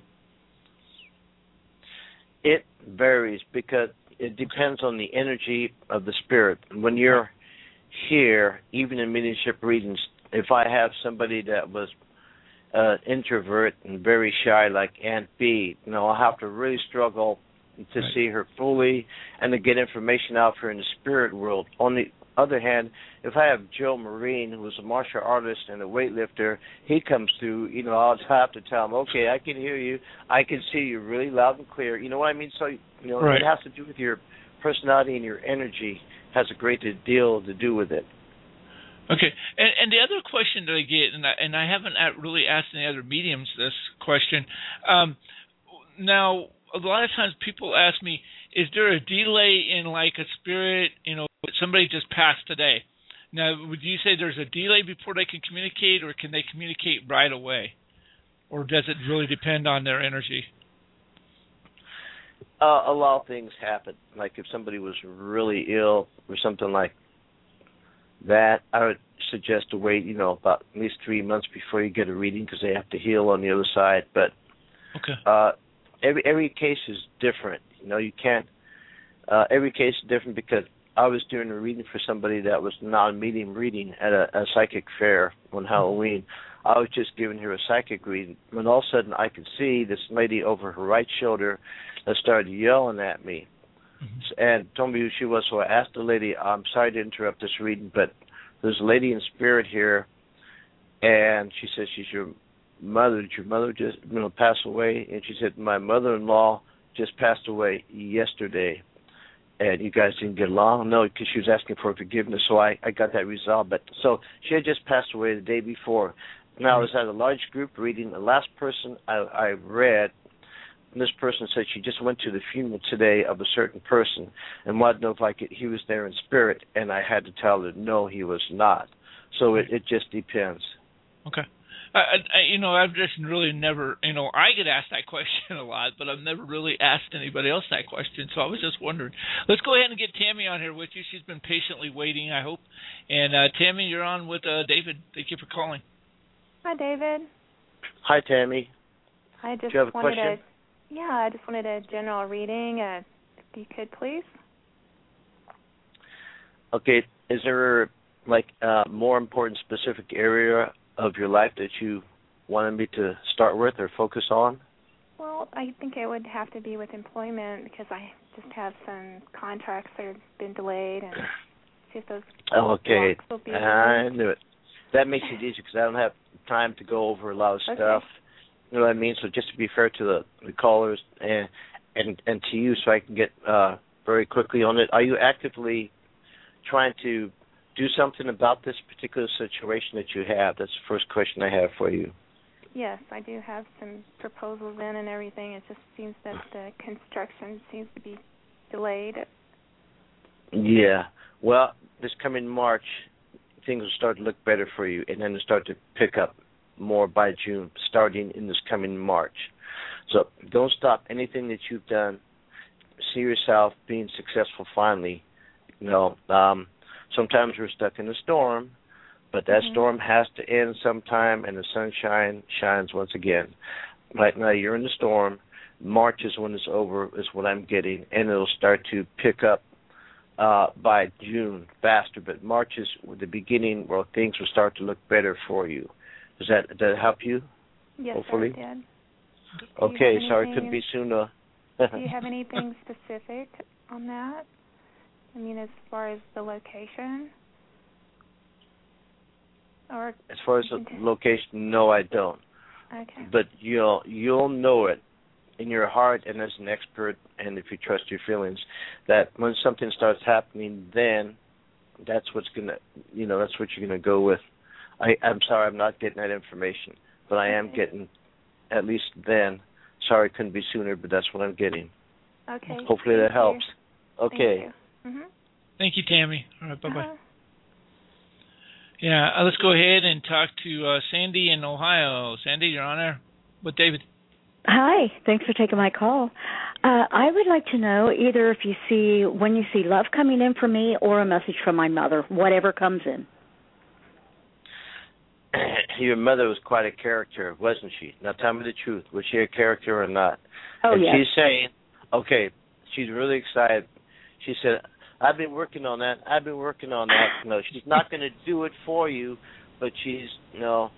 It varies, because it depends on the energy of the spirit. When you're here, even in mediumship readings, if I have somebody that was introvert and very shy, like Aunt B, you know, I'll have to really struggle to see her fully and to get information out of her in the spirit world. On the other hand, if I have Joe Marine, who's a martial artist and a weightlifter, he comes through, you know, I'll have to tell him, okay, I can hear you, I can see you really loud and clear. You know what I mean? So, you know, it has to do with your personality, and your energy has a great deal to do with it. Okay, and the other question that I get, and I haven't really asked any other mediums this question. Now, a lot of times people ask me, is there a delay in like a spirit, you know, somebody just passed today? Now, would you say there's a delay before they can communicate, or can they communicate right away? Or does it really depend on their energy? A lot of things happen. Like if somebody was really ill or something like that, I would suggest to wait, you know, about at least 3 months before you get a reading, because they have to heal on the other side. But every case is different. You know, you can't. Every case is different, because I was doing a reading for somebody that was non-medium reading at a psychic fair on Halloween. I was just giving her a psychic reading, when all of a sudden I could see this lady over her right shoulder that started yelling at me. And told me who she was. So I asked the lady, I'm sorry to interrupt this reading, but there's a lady in spirit here, and she says, she's your mother. Did your mother just pass away? And she said, my mother-in-law just passed away yesterday. And you guys didn't get along? No, because she was asking for forgiveness, so I got that resolved. But so she had just passed away the day before. Now, I was at a large group reading. The last person I read, this person said she just went to the funeral today of a certain person and wanted to know if he was there in spirit, and I had to tell her, no, he was not. So it just depends. Okay. I've just really never, I get asked that question a lot, but I've never really asked anybody else that question. So I was just wondering. Let's go ahead and get Tammy on here with you. She's been patiently waiting, I hope. And Tammy, you're on with David. Thank you for calling. Hi, David. Hi, Tammy. I just Do you have a question? I just wanted a general reading, if you could, please. Okay. Is there a more important specific area of your life that you wanted me to start with or focus on? Well, I think it would have to be with employment because I just have some contracts that have been delayed and see if those okay. will be I knew it. That makes it easy because I don't have time to go over a lot of stuff. You know what I mean? So just to be fair to the callers and to you so I can get very quickly on it, are you actively trying to do something about this particular situation that you have? That's the first question I have for you. Yes, I do have some proposals in and everything. It just seems that the construction seems to be delayed. Yeah. Well, this coming March, things will start to look better for you, and then it'll start to pick up more by June, starting in this coming March. So don't stop anything that you've done. See yourself being successful finally. Sometimes we're stuck in a storm, but that storm has to end sometime, and the sunshine shines once again. Right now, you're in the storm. March is when it's over, is what I'm getting, and it'll start to pick up by June faster. But March is the beginning where things will start to look better for you. Does that help you? Yes, hopefully? Sir, it did. Okay, sorry it couldn't be sooner. Do you have anything specific on that? I mean, as far as the location? Or as far as the location, no, I don't. Okay. But you'll know it in your heart and as an expert, and if you trust your feelings, that when something starts happening, then that's what's gonna, that's what you're gonna go with. I'm sorry, I'm not getting that information, but I am getting at least then. Sorry, it couldn't be sooner, but that's what I'm getting. Okay. Hopefully that helps. Okay. Thank you. Thank you, Tammy. All right, bye-bye. Yeah, let's go ahead and talk to Sandy in Ohio. Sandy, you're on there with David. Hi, thanks for taking my call. I would like to know either when you see love coming in for me or a message from my mother, whatever comes in. Your mother was quite a character, wasn't she? Now tell me the truth. Was she a character or not? Oh, yes. She's saying, she's really excited. She said, I've been working on that. No, she's not going to do it for you, but she's, you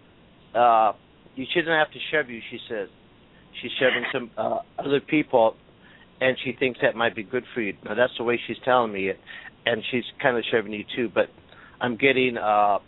shouldn't have to shove you, she says. She's shoving some other people, and she thinks that might be good for you. Now, that's the way she's telling me it, and she's kind of shoving you too. But I'm getting,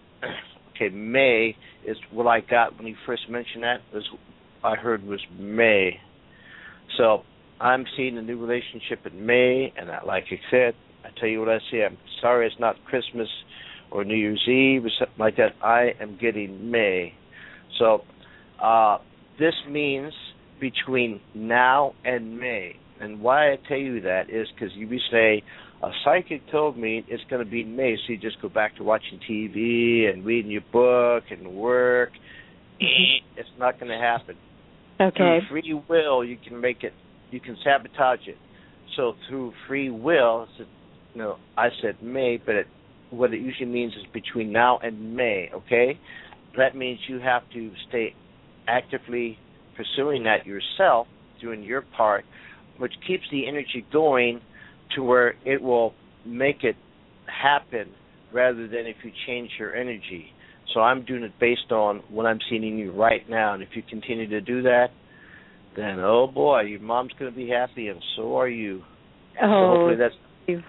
May is what I got when you first mentioned that. I heard was May. So I'm seeing a new relationship in May, and like I said, I tell you what I see. I'm sorry it's not Christmas or New Year's Eve or something like that. I am getting May. So this means between now and May. And why I tell you that is because you say, a psychic told me it's going to be in May, so you just go back to watching TV and reading your book and work. It's not going to happen. Okay. Through free will, you can make it, you can sabotage it. So through free will, I said May, but what it usually means is between now and May, okay? That means you have to stay actively pursuing that yourself, doing your part, which keeps the energy going to where it will make it happen rather than if you change your energy. So I'm doing it based on what I'm seeing in you right now, and if you continue to do that, then, oh boy, your mom's going to be happy, and so are you. Oh, so hopefully that's...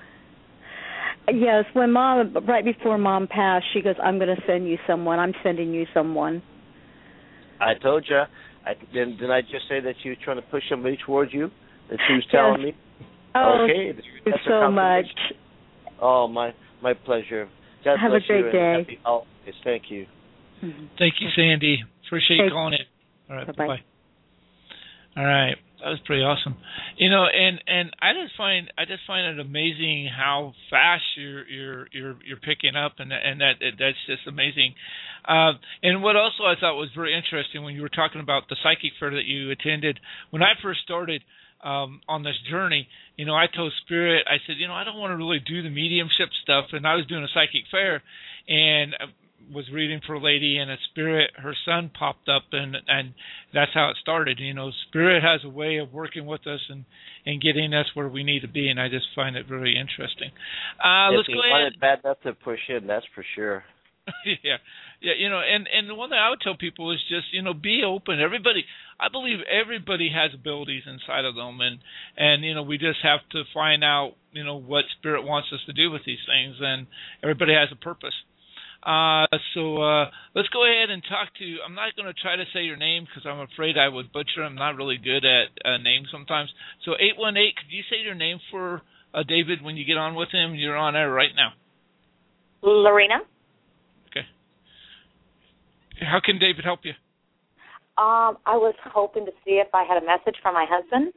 Yes, right before Mom passed, she goes, I'm going to send you someone. I'm sending you someone. I told you. Didn't I just say that she was trying to push somebody towards you? That she was telling me? Oh, okay. thank you so much. Oh, my pleasure. God Have bless a great you day. Happy holidays. Thank you. Thank you, Sandy. Appreciate you calling in. All right, bye-bye. All right. That was pretty awesome. You know, and I just find it amazing how fast you're picking up, and that's just amazing. And what also I thought was very interesting when you were talking about the psychic fair that you attended. When I first started on this journey, you know, I told Spirit, I said, you know, I don't want to really do the mediumship stuff, and I was doing a psychic fair, and was reading for a lady, and a Spirit, her son popped up, and that's how it started. You know, Spirit has a way of working with us and getting us where we need to be, and I just find it very interesting. Let's go ahead. If bad enough to push in, that's for sure. Yeah, you know, and the one thing I would tell people is just, you know, be open. Everybody, I believe everybody has abilities inside of them, and you know, we just have to find out, you know, what Spirit wants us to do with these things, and everybody has a purpose. So let's go ahead and talk to, I'm not going to try to say your name because I'm afraid I would butcher. I'm not really good at names sometimes. So 818, could you say your name for David when you get on with him? You're on air right now. Lorena. Okay. How can David help you? I was hoping to see if I had a message from my husband.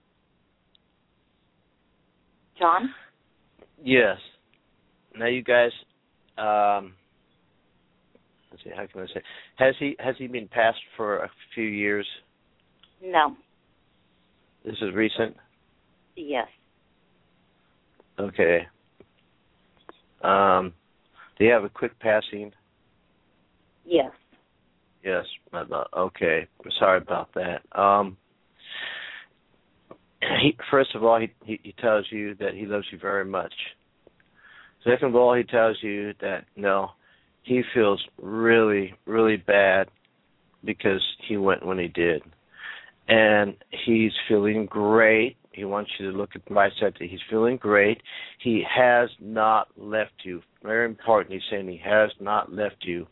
John? Yes. Now you guys, let's see, how can I say? Has he been passed for a few years? No. This is recent? Yes. Okay. Do you have a quick passing? Yes. Yes. Okay. Sorry about that. First of all, he tells you that he loves you very much. Second of all, he tells you that, no, he feels really, really bad because he went when he did. And he's feeling great. He wants you to look at my side that he's feeling great. He has not left you. Very important, he's saying he has not left you.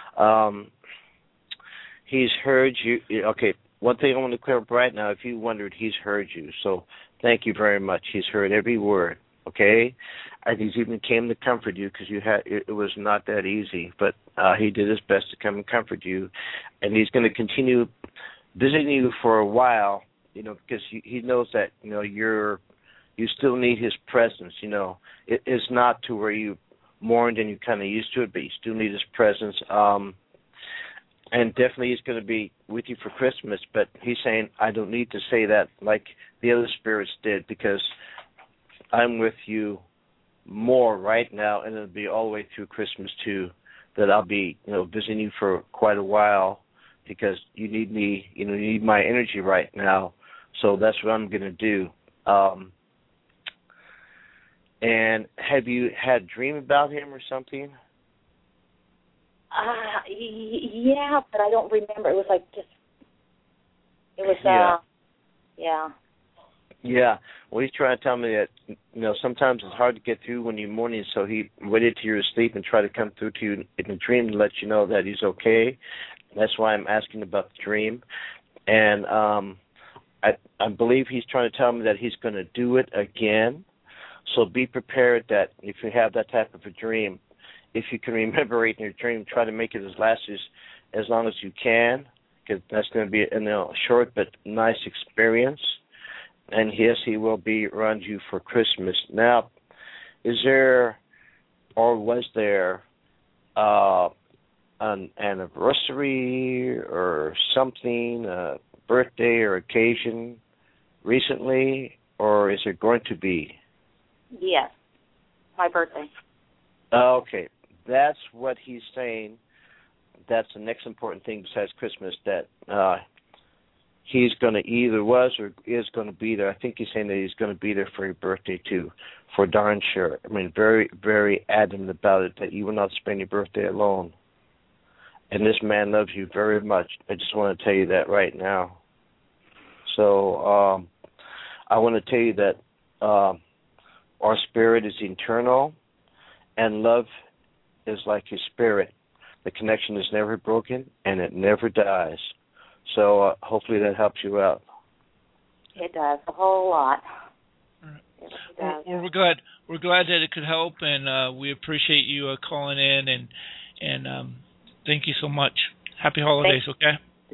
He's heard you. Okay, one thing I want to clear up right now, if you wondered, he's heard you. So thank you very much. He's heard every word, okay? And he's even came to comfort you because it was not that easy. But he did his best to come and comfort you. And he's going to continue visiting you for a while, you know, because he knows that, you know, you still need his presence, you know. It's not to where you mourned and you kind of used to it, but you still need his presence. And definitely he's going to be with you for Christmas, but he's saying, I don't need to say that like the other spirits did because I'm with you more right now, and it'll be all the way through Christmas too, that I'll be, you know, visiting you for quite a while because you need me, you know, you need my energy right now. So that's what I'm going to do. And have you had a dream about him or something? Yeah, but I don't remember. It was like yeah. Yeah. Well, he's trying to tell me that, you know, sometimes it's hard to get through when you're mourning, so he waited till you're asleep and tried to come through to you in a dream to let you know that he's okay. That's why I'm asking about the dream. And I believe he's trying to tell me that he's going to do it again. So be prepared that if you have that type of a dream, if you can remember it in your dream, try to make it as long as you can, because that's going to be a short but nice experience. And yes, he will be around you for Christmas. Now, is there or was there an anniversary or something, a birthday or occasion recently, or is it going to be? Yes, my birthday. Okay, that's what he's saying. That's the next important thing besides Christmas, that he's going to either was or is going to be there. I think he's saying that he's going to be there for your birthday too, for darn sure. I mean, very, very adamant about it, that you will not spend your birthday alone. And this man loves you very much. I just want to tell you that right now. So I want to tell you that our spirit is eternal, and love is like his spirit. The connection is never broken, and it never dies. So hopefully that helps you out. It does, a whole lot. Well, we're glad that it could help, and we appreciate you calling in, and thank you so much. Happy holidays, okay?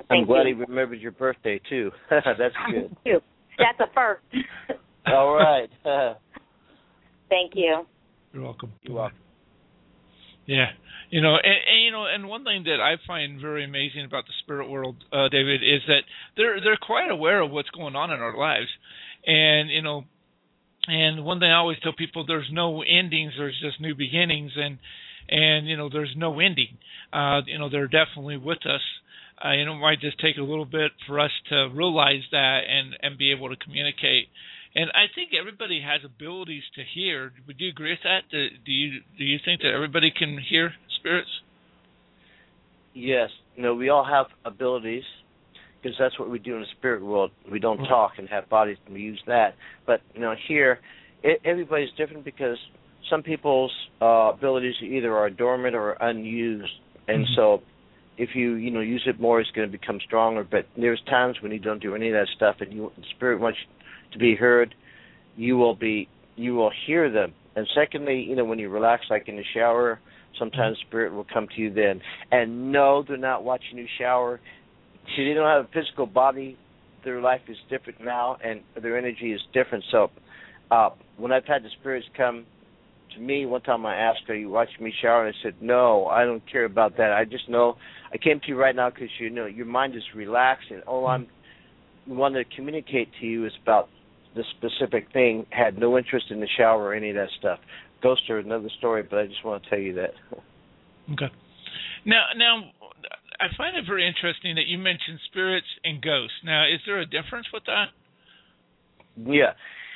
I'm glad he remembered your birthday, too. That's good. That's a first. All right. Thank you. You're welcome. You're welcome. Yeah. And one thing that I find very amazing about the spirit world, David, is that they're quite aware of what's going on in our lives. And, and one thing I always tell people, there's no endings, there's just new beginnings, and there's no ending. They're definitely with us. It might just take a little bit for us to realize that and be able to communicate. And I think everybody has abilities to hear. Would you agree with that? Do you think that everybody can hear spirits? Yes. We all have abilities, because that's what we do in the spirit world. We don't talk and have bodies, and we use that. But, here, everybody's different, because some people's abilities either are dormant or unused. And so if you use it more, it's going to become stronger. But there's times when you don't do any of that stuff, and the spirit wants you to be heard, you will hear them. And secondly, when you relax, like in the shower, sometimes spirit will come to you then. And no, they're not watching you shower. See, they don't have a physical body. Their life is different now, and their energy is different. So when I've had the spirits come to me, one time I asked, are you watching me shower? And I said, no, I don't care about that. I just know I came to you right now because your mind is relaxed, and all I'm wanting to communicate to you is about the specific thing. Had no interest in the shower or any of that stuff. Ghosts are another story, but I just want to tell you that. Okay. Now, I find it very interesting that you mentioned spirits and ghosts. Now, is there a difference with that? Yeah.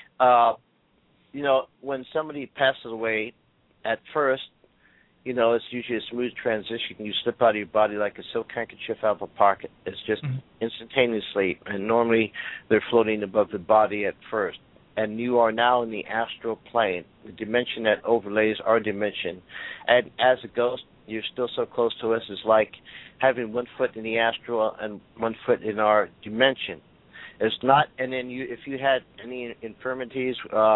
When somebody passes away, at first, it's usually a smooth transition. You slip out of your body like a silk handkerchief out of a pocket. It's just instantaneously, and normally they're floating above the body at first. And you are now in the astral plane, the dimension that overlays our dimension. And as a ghost, you're still so close to us. It's like having 1 foot in the astral and 1 foot in our dimension. It's not, and then if you had any infirmities,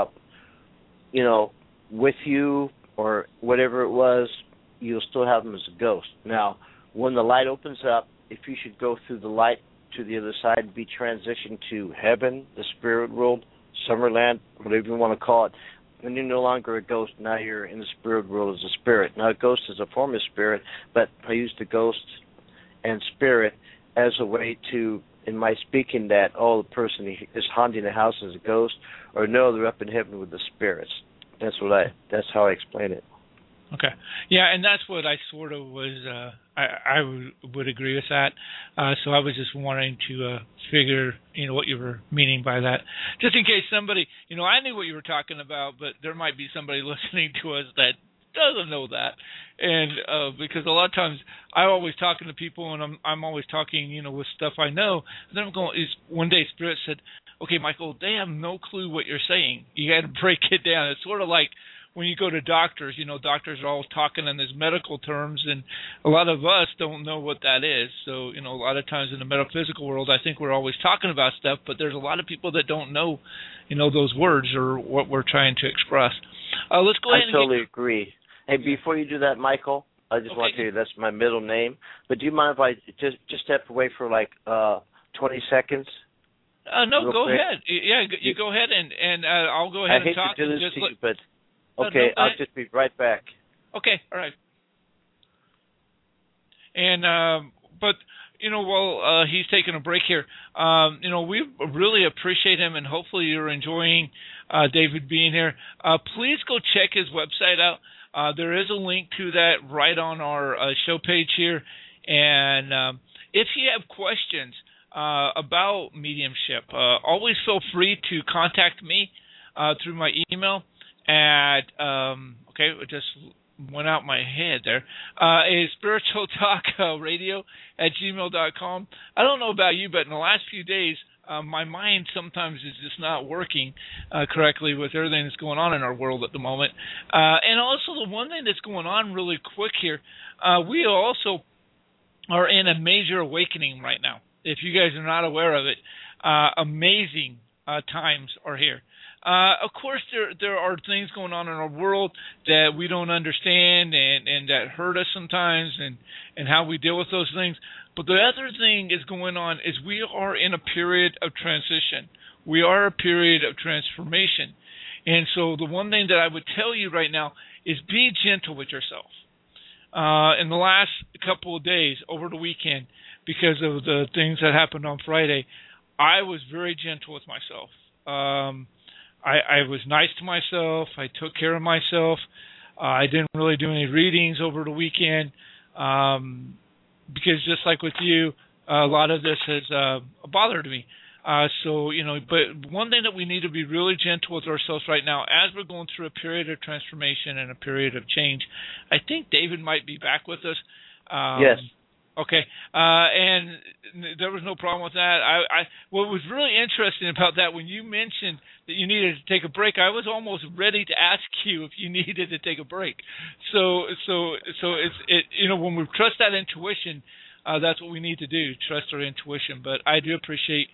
with you or whatever it was, you'll still have them as a ghost. Now, when the light opens up, if you should go through the light to the other side, be transitioned to heaven, the spirit world, Summerland, whatever you want to call it, then you're no longer a ghost. Now you're in the spirit world as a spirit. Now, a ghost is a form of spirit, but I use the ghost and spirit as a way to, in my speaking, that the person is haunting the house as a ghost, or no, they're up in heaven with the spirits. That's how I explain it. Okay. Yeah, and that's what I sort of was, I would agree with that. So I was just wanting to figure, what you were meaning by that. Just in case somebody, I knew what you were talking about, but there might be somebody listening to us that doesn't know that. And because a lot of times I'm always talking to people, and I'm always talking, with stuff I know. And then I'm going, one day Spirit said, okay, Michael, they have no clue what you're saying. You got to break it down. It's sort of like when you go to doctors, doctors are all talking in these medical terms, and a lot of us don't know what that is. So, a lot of times in the metaphysical world, I think we're always talking about stuff, but there's a lot of people that don't know, those words or what we're trying to express. Let's go ahead. I totally agree. Hey, before you do that, Michael, I just want to tell you that's my middle name. But do you mind if I just step away for 20 seconds? No, go ahead. Yeah, you go ahead, and I'll go ahead and talk. I hate to do this to you, but okay, I'll just be right back. Okay, all right. And but while he's taking a break here, we really appreciate him, and hopefully you're enjoying David being here. Please go check his website out. There is a link to that right on our show page here, and if you have questions about mediumship, always feel free to contact me through my email at it just went out my head there, is spiritualtalkradio@gmail.com. I don't know about you, but in the last few days, my mind sometimes is just not working correctly with everything that's going on in our world at the moment. And also the one thing that's going on really quick here, we also are in a major awakening right now. If you guys are not aware of it, amazing times are here. Of course, there are things going on in our world that we don't understand and that hurt us sometimes, and how we deal with those things. But the other thing is going on is we are in a period of transition. We are a period of transformation. And so the one thing that I would tell you right now is be gentle with yourself. In the last couple of days over the weekend, because of the things that happened on Friday, I was very gentle with myself. I was nice to myself. I took care of myself. I didn't really do any readings over the weekend because just like with you, a lot of this has bothered me. But one thing that we need to be really gentle with ourselves right now as we're going through a period of transformation and a period of change. I think David might be back with us. Yes. Okay. And there was no problem with that. What was really interesting about that, when you mentioned that you needed to take a break, I was almost ready to ask you if you needed to take a break. So when we trust that intuition, that's what we need to do, trust our intuition. But I do appreciate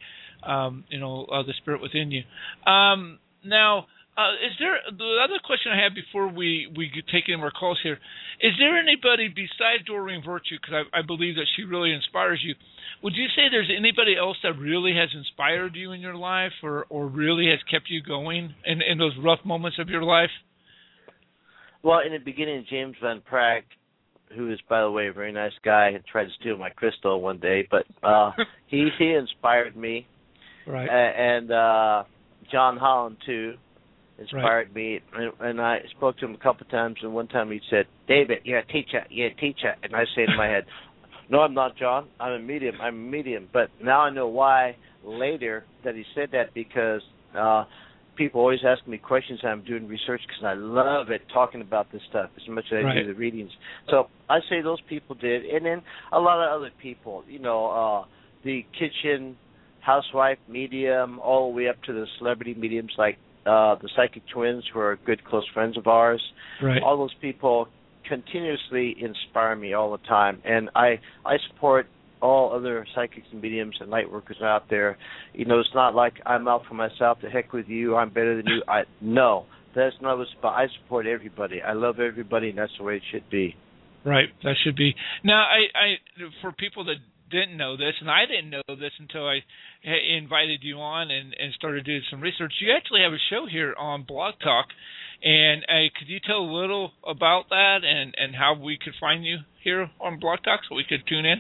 the spirit within you. Now, is there the other question I have before we take any more calls here? Is there anybody besides Doreen Virtue, because I believe that she really inspires you? Would you say there's anybody else that really has inspired you in your life, or really has kept you going in those rough moments of your life? Well, in the beginning, James Van Praag, who is, by the way, a very nice guy, tried to steal my crystal one day, but he inspired me. Right. And John Holland, too, inspired me. And I spoke to him a couple of times, and one time he said, "David, you're a teacher. And I say in my head, "No, I'm not, John. I'm a medium. But now I know why later that he said that, because people always ask me questions. I'm doing research because I love it, talking about this stuff as much as I do the readings. So I say those people did. And then a lot of other people, the kitchen housewife medium, all the way up to the celebrity mediums like the Psychic Twins, who are good close friends of ours. Right. All those people continuously inspire me all the time. And I support all other psychics and mediums and light workers out there. It's not like I'm out for myself. The heck with you, I'm better than you. No, that's not what's about. I support everybody. I love everybody, and that's the way it should be. Right, that should be. Now, I for people that didn't know this, and I didn't know this until I invited you on and started doing some research, you actually have a show here on Blog Talk. And could you tell a little about that and how we could find you here on Blog Talk so we could tune in?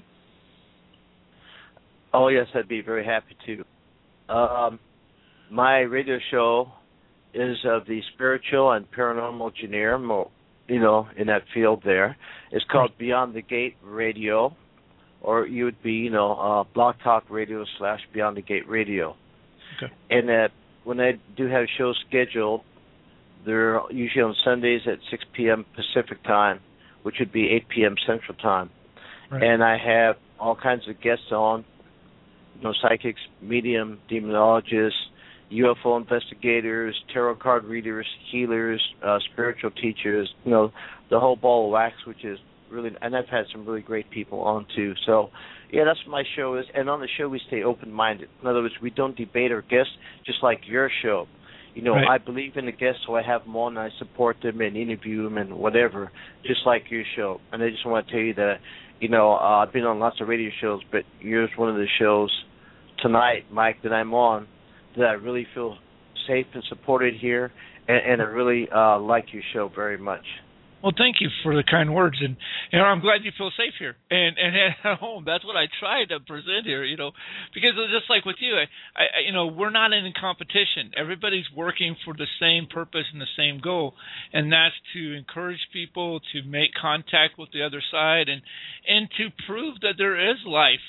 Oh, yes, I'd be very happy to. My radio show is of the spiritual and paranormal genre, in that field there. It's called Beyond the Gate Radio, or you would be, Blog Talk Radio / Beyond the Gate Radio. Okay. And when I do have shows scheduled, they're usually on Sundays at 6 p.m. Pacific time, which would be 8 p.m. Central time. Right. And I have all kinds of guests on, psychics, medium, demonologists, UFO investigators, tarot card readers, healers, spiritual teachers, the whole ball of wax, which is really, and I've had some really great people on too. So, yeah, that's what my show is. And on the show, we stay open-minded. In other words, we don't debate our guests, just like your show. Right. I believe in the guests, so I have them on, and I support them and interview them and whatever, just like your show. And I just want to tell you that, I've been on lots of radio shows, but yours one of the shows tonight, Mike, that I'm on, that I really feel safe and supported here, and I really like your show very much. Well, thank you for the kind words, and I'm glad you feel safe here and at home. That's what I try to present here, because just like with you, I we're not in competition. Everybody's working for the same purpose and the same goal, and that's to encourage people to make contact with the other side and to prove that there is life,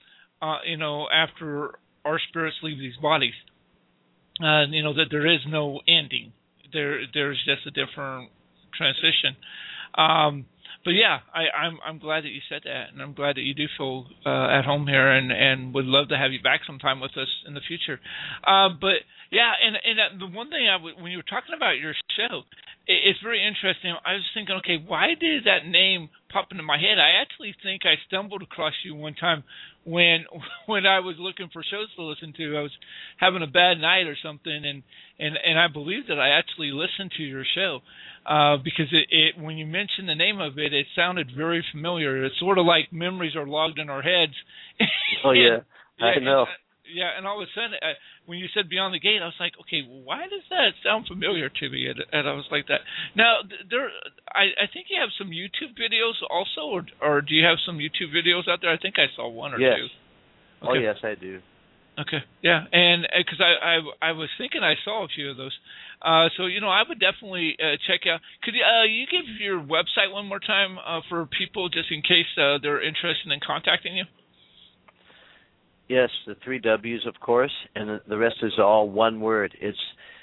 after our spirits leave these bodies. That there is no ending. There's just a different transition. But yeah, I'm glad that you said that, and I'm glad that you do feel at home here, and would love to have you back sometime with us in the future. But yeah, and the one thing when you were talking about your show, it's very interesting. I was thinking, okay, why did that name pop into my head? I actually think I stumbled across you one time when I was looking for shows to listen to. I was having a bad night or something, and I believe that I actually listened to your show. because it when you mentioned the name of it, it sounded very familiar. It's sort of like memories are logged in our heads. Oh, yeah. I know. And all of a sudden, when you said Beyond the Gate, I was like, okay, why does that sound familiar to me? And I was like that. Now, I think you have some YouTube videos also, or do you have some YouTube videos out there? I think I saw one or two. Okay. Oh, yes, I do. Okay, yeah, and because I was thinking I saw a few of those. So, I would definitely check out. Could you give your website one more time for people, just in case they're interested in contacting you? Yes, the 3 W's, of course, and the rest is all one word. It's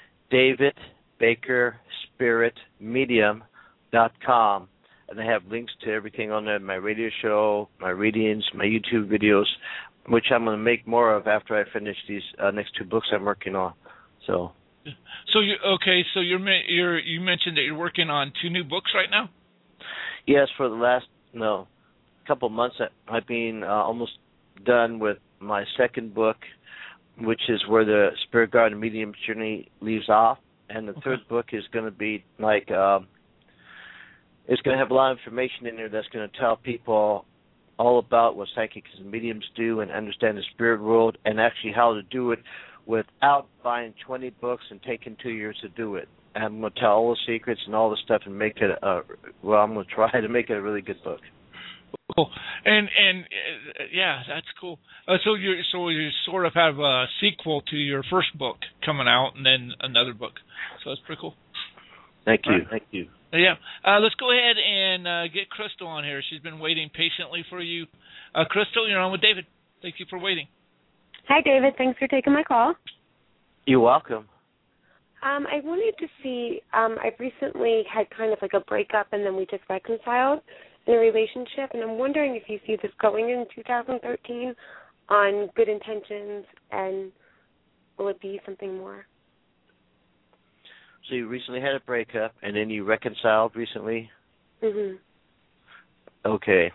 DavidBakerSpiritMedium.com, and I have links to everything on there, my radio show, my readings, my YouTube videos, which I'm going to make more of after I finish these next 2 books I'm working on. So you mentioned that you're working on 2 new books right now? Yes, for the last couple of months I've been almost done with my second book, which is where the Spirit Guide and Medium journey leaves off, and the third book is going to be like it's going to have a lot of information in there that's going to tell people all about what psychics and mediums do and understand the spirit world, and actually how to do it without buying 20 books and taking 2 years to do it. And I'm going to tell all the secrets and all the stuff and make it I'm going to try to make it a really good book. Cool. And yeah, that's cool. So you sort of have a sequel to your first book coming out, and then another book. So that's pretty cool. Thank you. Right. Thank you. Yeah. Let's go ahead and get Crystal on here. She's been waiting patiently for you. Crystal, you're on with David. Thank you for waiting. Hi, David. Thanks for taking my call. You're welcome. I wanted to see, I've recently had kind of like a breakup, and then we just reconciled in a relationship, and I'm wondering if you see this going in 2013 on good intentions, and will it be something more? So you recently had a breakup, and then you reconciled recently? Mm-hmm. Okay.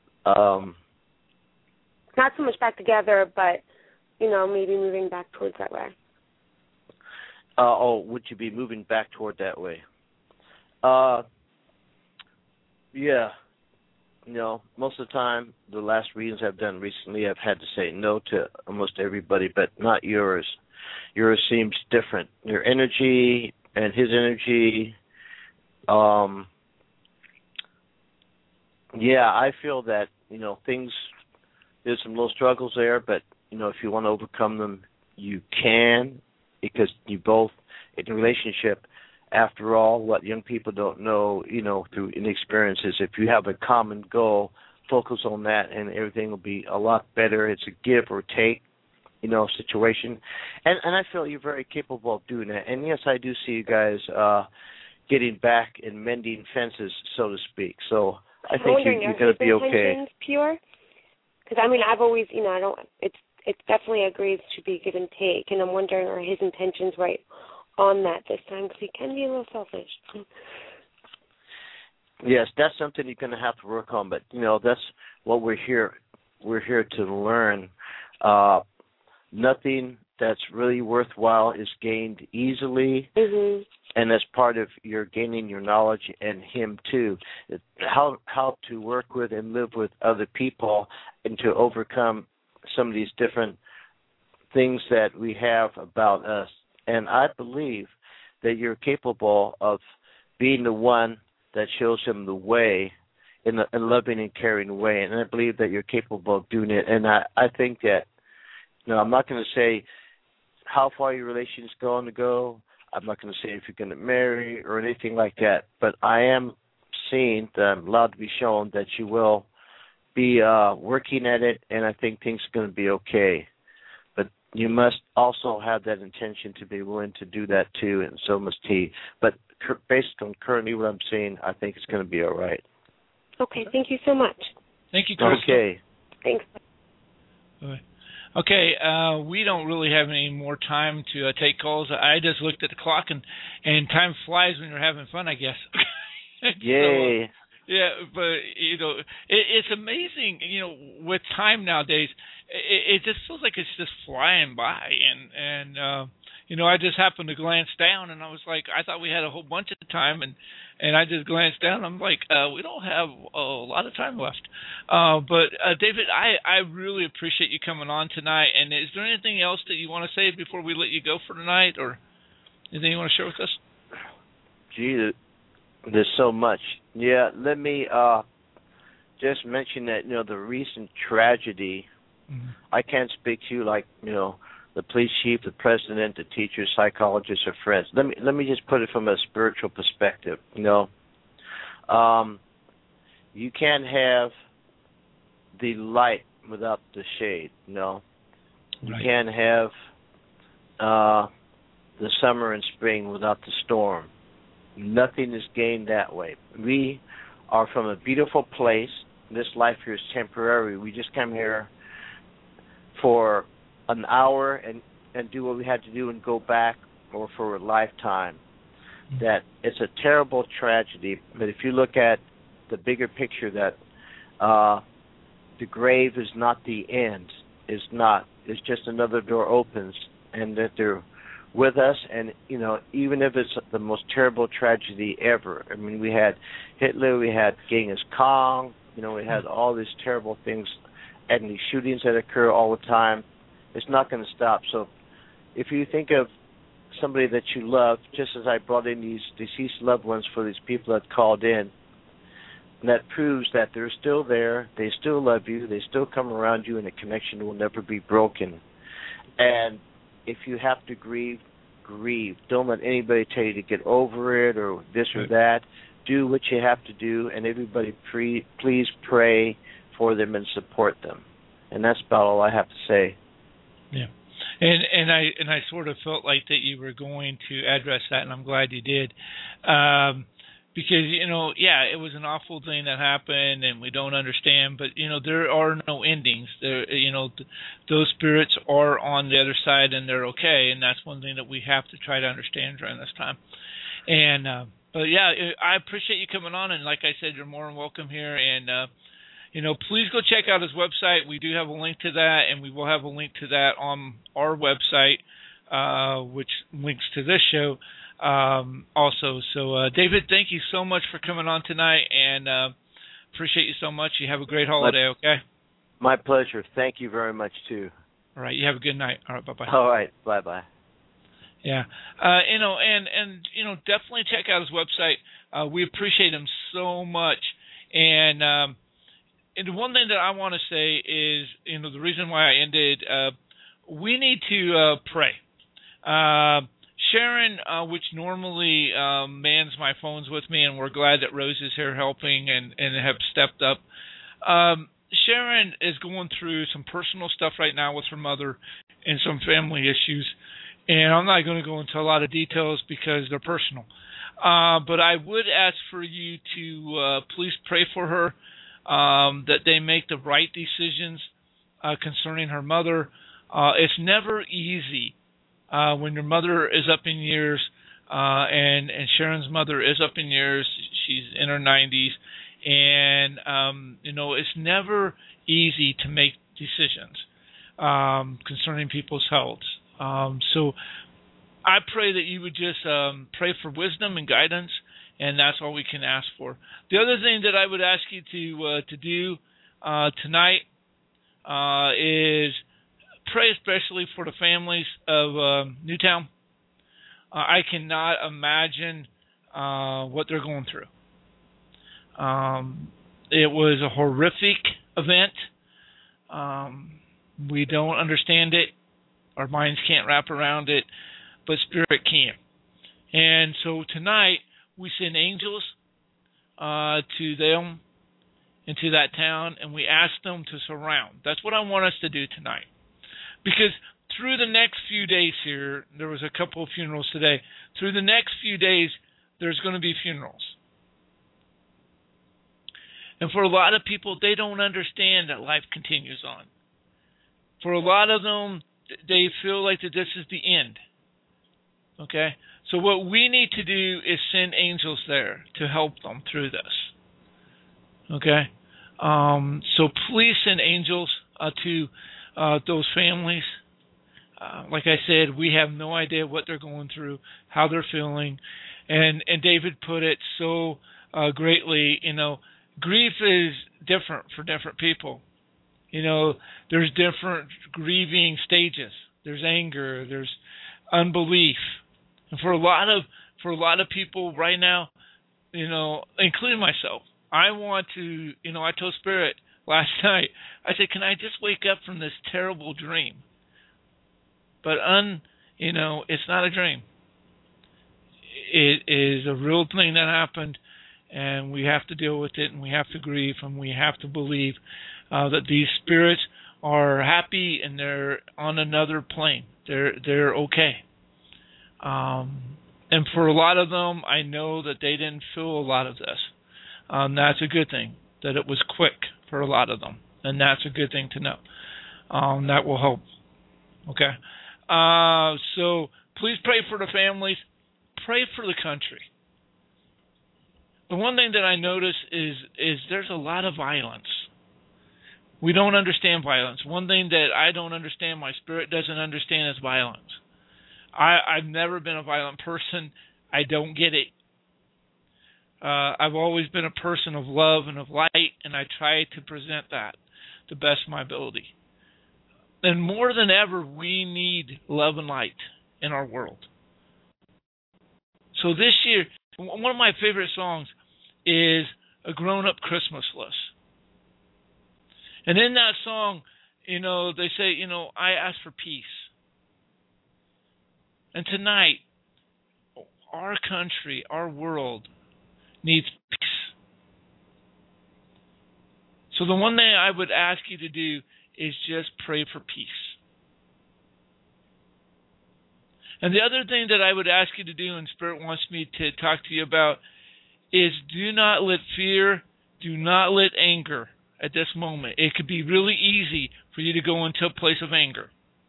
Not so much back together, but, maybe moving back towards that way. Would you be moving back toward that way? Yeah. Most of the time, the last readings I've done recently, I've had to say no to almost everybody, but not yours. Yours seems different. Your energy and his energy, I feel that, there's some little struggles there, but, if you want to overcome them, you can, because you both, in a relationship, after all, what young people don't know, through inexperience is if you have a common goal, focus on that and everything will be a lot better. It's a give or take, situation. And I feel you're very capable of doing that. And, yes, I do see you guys getting back and mending fences, so to speak. So I think you're going to be okay. Pure? Because, I've always, it definitely agrees to be give and take, and I'm wondering, are his intentions right on that this time, because he can be a little selfish. Yes, that's something you're going to have to work on, but, that's what we're here. We're here to learn. Nothing that's really worthwhile is gained easily, and that's part of your gaining your knowledge, and him too. How to work with and live with other people and to overcome some of these different things that we have about us. And I believe that you're capable of being the one that shows him the way in a loving and caring way. And I believe that you're capable of doing it. And I think that, I'm not going to say how far your relation's going to go. I'm not going to say if you're going to marry or anything like that. But I am seeing that I'm allowed to be shown that you will be working at it, and I think things are going to be okay. But you must also have that intention to be willing to do that too, and so must he. But based on currently what I'm seeing, I think it's going to be all right. Okay, thank you so much. Thank you, Crystal. Okay. Thanks. Okay, we don't really have any more time to take calls. I just looked at the clock, and time flies when you're having fun, I guess. Yay. Yeah, but it's amazing. With time nowadays, it just feels like it's just flying by, and I just happened to glance down, and I was like, I thought we had a whole bunch of time, and I just glanced down. I'm like, we don't have a lot of time left. But David, I really appreciate you coming on tonight. And is there anything else that you want to say before we let you go for tonight, or anything you want to share with us? Gee, there's so much. Yeah, let me just mention that, the recent tragedy, I can't speak to you like, the police chief, the president, the teachers, psychologists, or friends. Let me just put it from a spiritual perspective. You can't have the light without the shade. You can't have the summer and spring without the storm. Nothing is gained that way. We are from a beautiful place. This life here is temporary. We just come here for an hour and do what we had to do and go back, or for a lifetime. That it's a terrible tragedy, but if you look at the bigger picture, that the grave is not the end. It's just another door opens, and that they're with us. And even if it's the most terrible tragedy ever, I mean, we had Hitler, we had Genghis Khan, we had all these terrible things and these shootings that occur all the time. It's not going to stop. So if you think of somebody that you love, just as I brought in these deceased loved ones for these people that called in, that proves that they're still there, they still love you, they still come around you, and the connection will never be broken. And if you have to grieve, grieve. Don't let anybody tell you to get over it or this or that. Do what you have to do, and everybody please pray for them and support them. And that's about all I have to say. Yeah, and I sort of felt like that you were going to address that, and I'm glad you did, because it was an awful thing that happened, and we don't understand. But there are no endings. There, those spirits are on the other side, and they're okay, and that's one thing that we have to try to understand during this time. And but yeah, I appreciate you coming on, and like I said, you're more than welcome here, and. Please go check out his website. We do have a link to that, and we will have a link to that on our website, which links to this show also. So, David, thank you so much for coming on tonight, and appreciate you so much. You have a great holiday, okay? My pleasure. Thank you very much, too. All right. You have a good night. All right. Bye-bye. All right. Bye-bye. Yeah. Definitely check out his website. We appreciate him so much. And the one thing that I want to say is, the reason why I ended, we need to pray. Sharon, which normally mans my phones with me, and we're glad that Rose is here helping and have stepped up. Sharon is going through some personal stuff right now with her mother and some family issues. And I'm not going to go into a lot of details because they're personal. But I would ask for you to please pray for her. That they make the right decisions concerning her mother. It's never easy when your mother is up in years, and Sharon's mother is up in years. She's in her 90s, and it's never easy to make decisions concerning people's health. So I pray that you would just pray for wisdom and guidance. And that's all we can ask for. The other thing that I would ask you to do tonight is pray especially for the families of Newtown. I cannot imagine what they're going through. It was a horrific event. We don't understand it. Our minds can't wrap around it, but Spirit can. And so tonight, we send angels to them and to that town, and we ask them to surround. That's what I want us to do tonight. Because through the next few days here, there was a couple of funerals today. Through the next few days, there's going to be funerals. And for a lot of people, they don't understand that life continues on. For a lot of them, they feel like that this is the end. Okay? So what we need to do is send angels there to help them through this. Okay? So please send angels to those families. Like I said, we have no idea what they're going through, how they're feeling. And David put it so greatly, grief is different for different people. There's different grieving stages. There's anger, there's unbelief. And for a lot of people right now, including myself, I want to, I told Spirit last night, I said, can I just wake up from this terrible dream? But it's not a dream. It is a real thing that happened, and we have to deal with it, and we have to grieve, and we have to believe that these spirits are happy and they're on another plane. They're okay. And for a lot of them, I know that they didn't feel a lot of this. That's a good thing, that it was quick for a lot of them, and that's a good thing to know. That will help. Okay? So please pray for the families. Pray for the country. The one thing that I notice is there's a lot of violence. We don't understand violence. One thing that I don't understand, my spirit doesn't understand, is violence. I've never been a violent person. I don't get it. I've always been a person of love and of light, and I try to present that the best of my ability. And more than ever, we need love and light in our world. So this year, one of my favorite songs is A Grown-Up Christmas List. And in that song, they say, I ask for peace. And tonight, our country, our world needs peace. So the one thing I would ask you to do is just pray for peace. And the other thing that I would ask you to do, and Spirit wants me to talk to you about, is do not let fear, do not let anger at this moment. It could be really easy for you to go into a place of anger.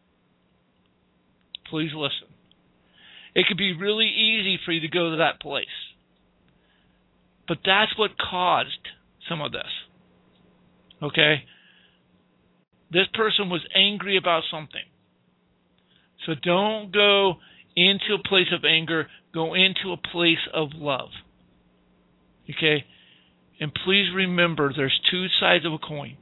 Please listen. It could be really easy for you to go to that place. But that's what caused some of this. Okay? This person was angry about something. So don't go into a place of anger. Go into a place of love. Okay? And please remember, there's two sides of a coin.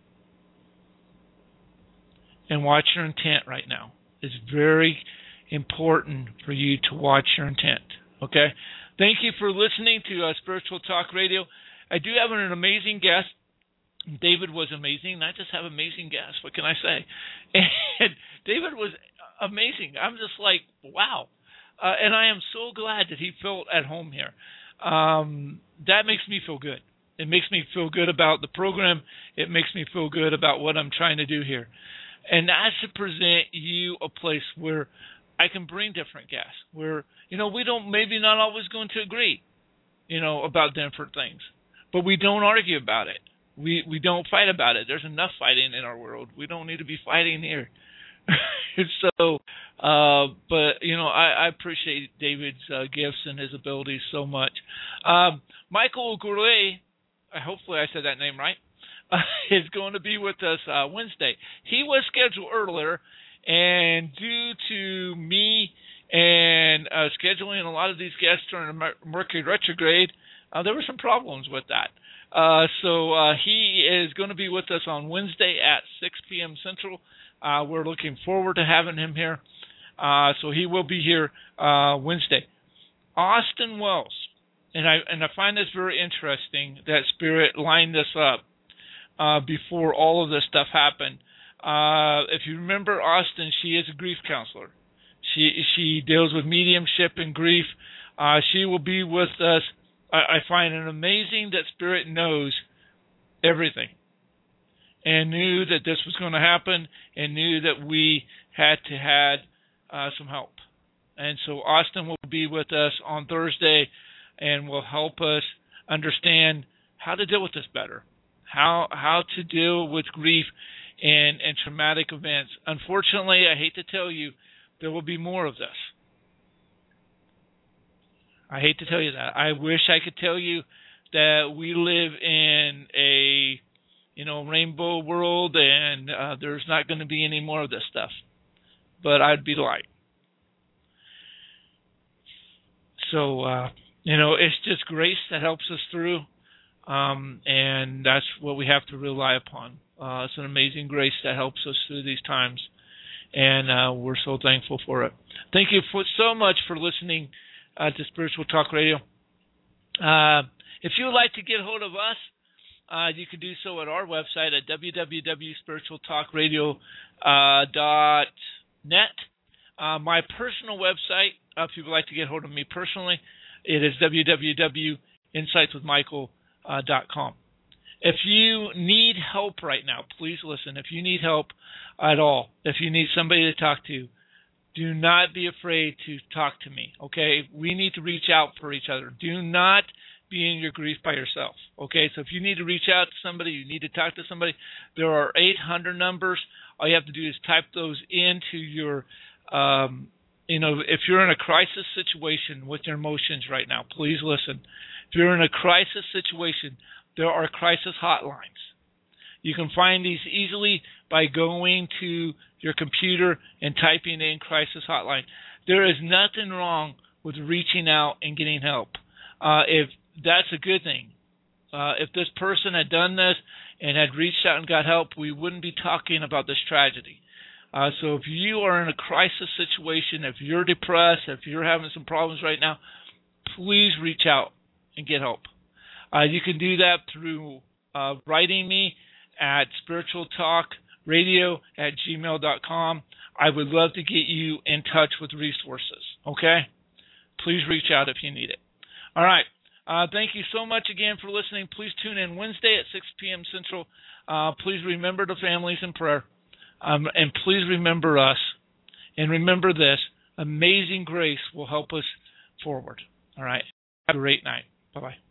And watch your intent right now. It's very important for you to watch your intent. Okay? Thank you for listening to Spiritual Talk Radio. I do have an amazing guest. David was amazing, and I just have amazing guests. What can I say? And David was amazing. I'm just like, wow. And I am so glad that he felt at home here. That makes me feel good. It makes me feel good about the program. It makes me feel good about what I'm trying to do here. And that's to present you a place where I can bring different guests, where, we don't, maybe not always going to agree, about different things, but we don't argue about it. We don't fight about it. There's enough fighting in our world. We don't need to be fighting here. So, but, I appreciate David's gifts and his abilities so much. Michael Goulet, hopefully I said that name right, is going to be with us Wednesday. He was scheduled earlier, and due to me and scheduling a lot of these guests during the Mercury retrograde, there were some problems with that. So he is going to be with us on Wednesday at 6 p.m. Central. We're looking forward to having him here. So he will be here Wednesday. Austin Wells, and I find this very interesting that Spirit lined this up before all of this stuff happened. If you remember Austin, she is a grief counselor. She deals with mediumship and grief. She will be with us. I find it amazing that Spirit knows everything and knew that this was going to happen and knew that we had to have some help. And so Austin will be with us on Thursday and will help us understand how to deal with this better, how to deal with grief and traumatic events. Unfortunately, I hate to tell you, there will be more of this. I hate to tell you that. I wish I could tell you that we live in a rainbow world and there's not going to be any more of this stuff. But I'd be lying. So, it's just grace that helps us through, and that's what we have to rely upon. It's an amazing grace that helps us through these times, and we're so thankful for it. Thank you so much for listening to Spiritual Talk Radio. If you would like to get a hold of us, you can do so at our website at www.spiritualtalkradio.net. My personal website, if you would like to get a hold of me personally, it is www.insightswithmichael.com. If you need help right now, please listen. If you need help at all, if you need somebody to talk to, do not be afraid to talk to me, okay? We need to reach out for each other. Do not be in your grief by yourself, okay? So if you need to reach out to somebody, you need to talk to somebody, there are 800 numbers. All you have to do is type those into your, if you're in a crisis situation with your emotions right now, please listen. If you're in a crisis situation, there are crisis hotlines. You can find these easily by going to your computer and typing in crisis hotline. There is nothing wrong with reaching out and getting help. If that's a good thing. If this person had done this and had reached out and got help, we wouldn't be talking about this tragedy. So if you are in a crisis situation, if you're depressed, if you're having some problems right now, please reach out and get help. You can do that through writing me at spiritualtalkradio@gmail.com. I would love to get you in touch with resources, okay? Please reach out if you need it. All right. Thank you so much again for listening. Please tune in Wednesday at 6 p.m. Central. Please remember the families in prayer. And please remember us. And remember this. Amazing grace will help us forward. All right. Have a great night. Bye-bye.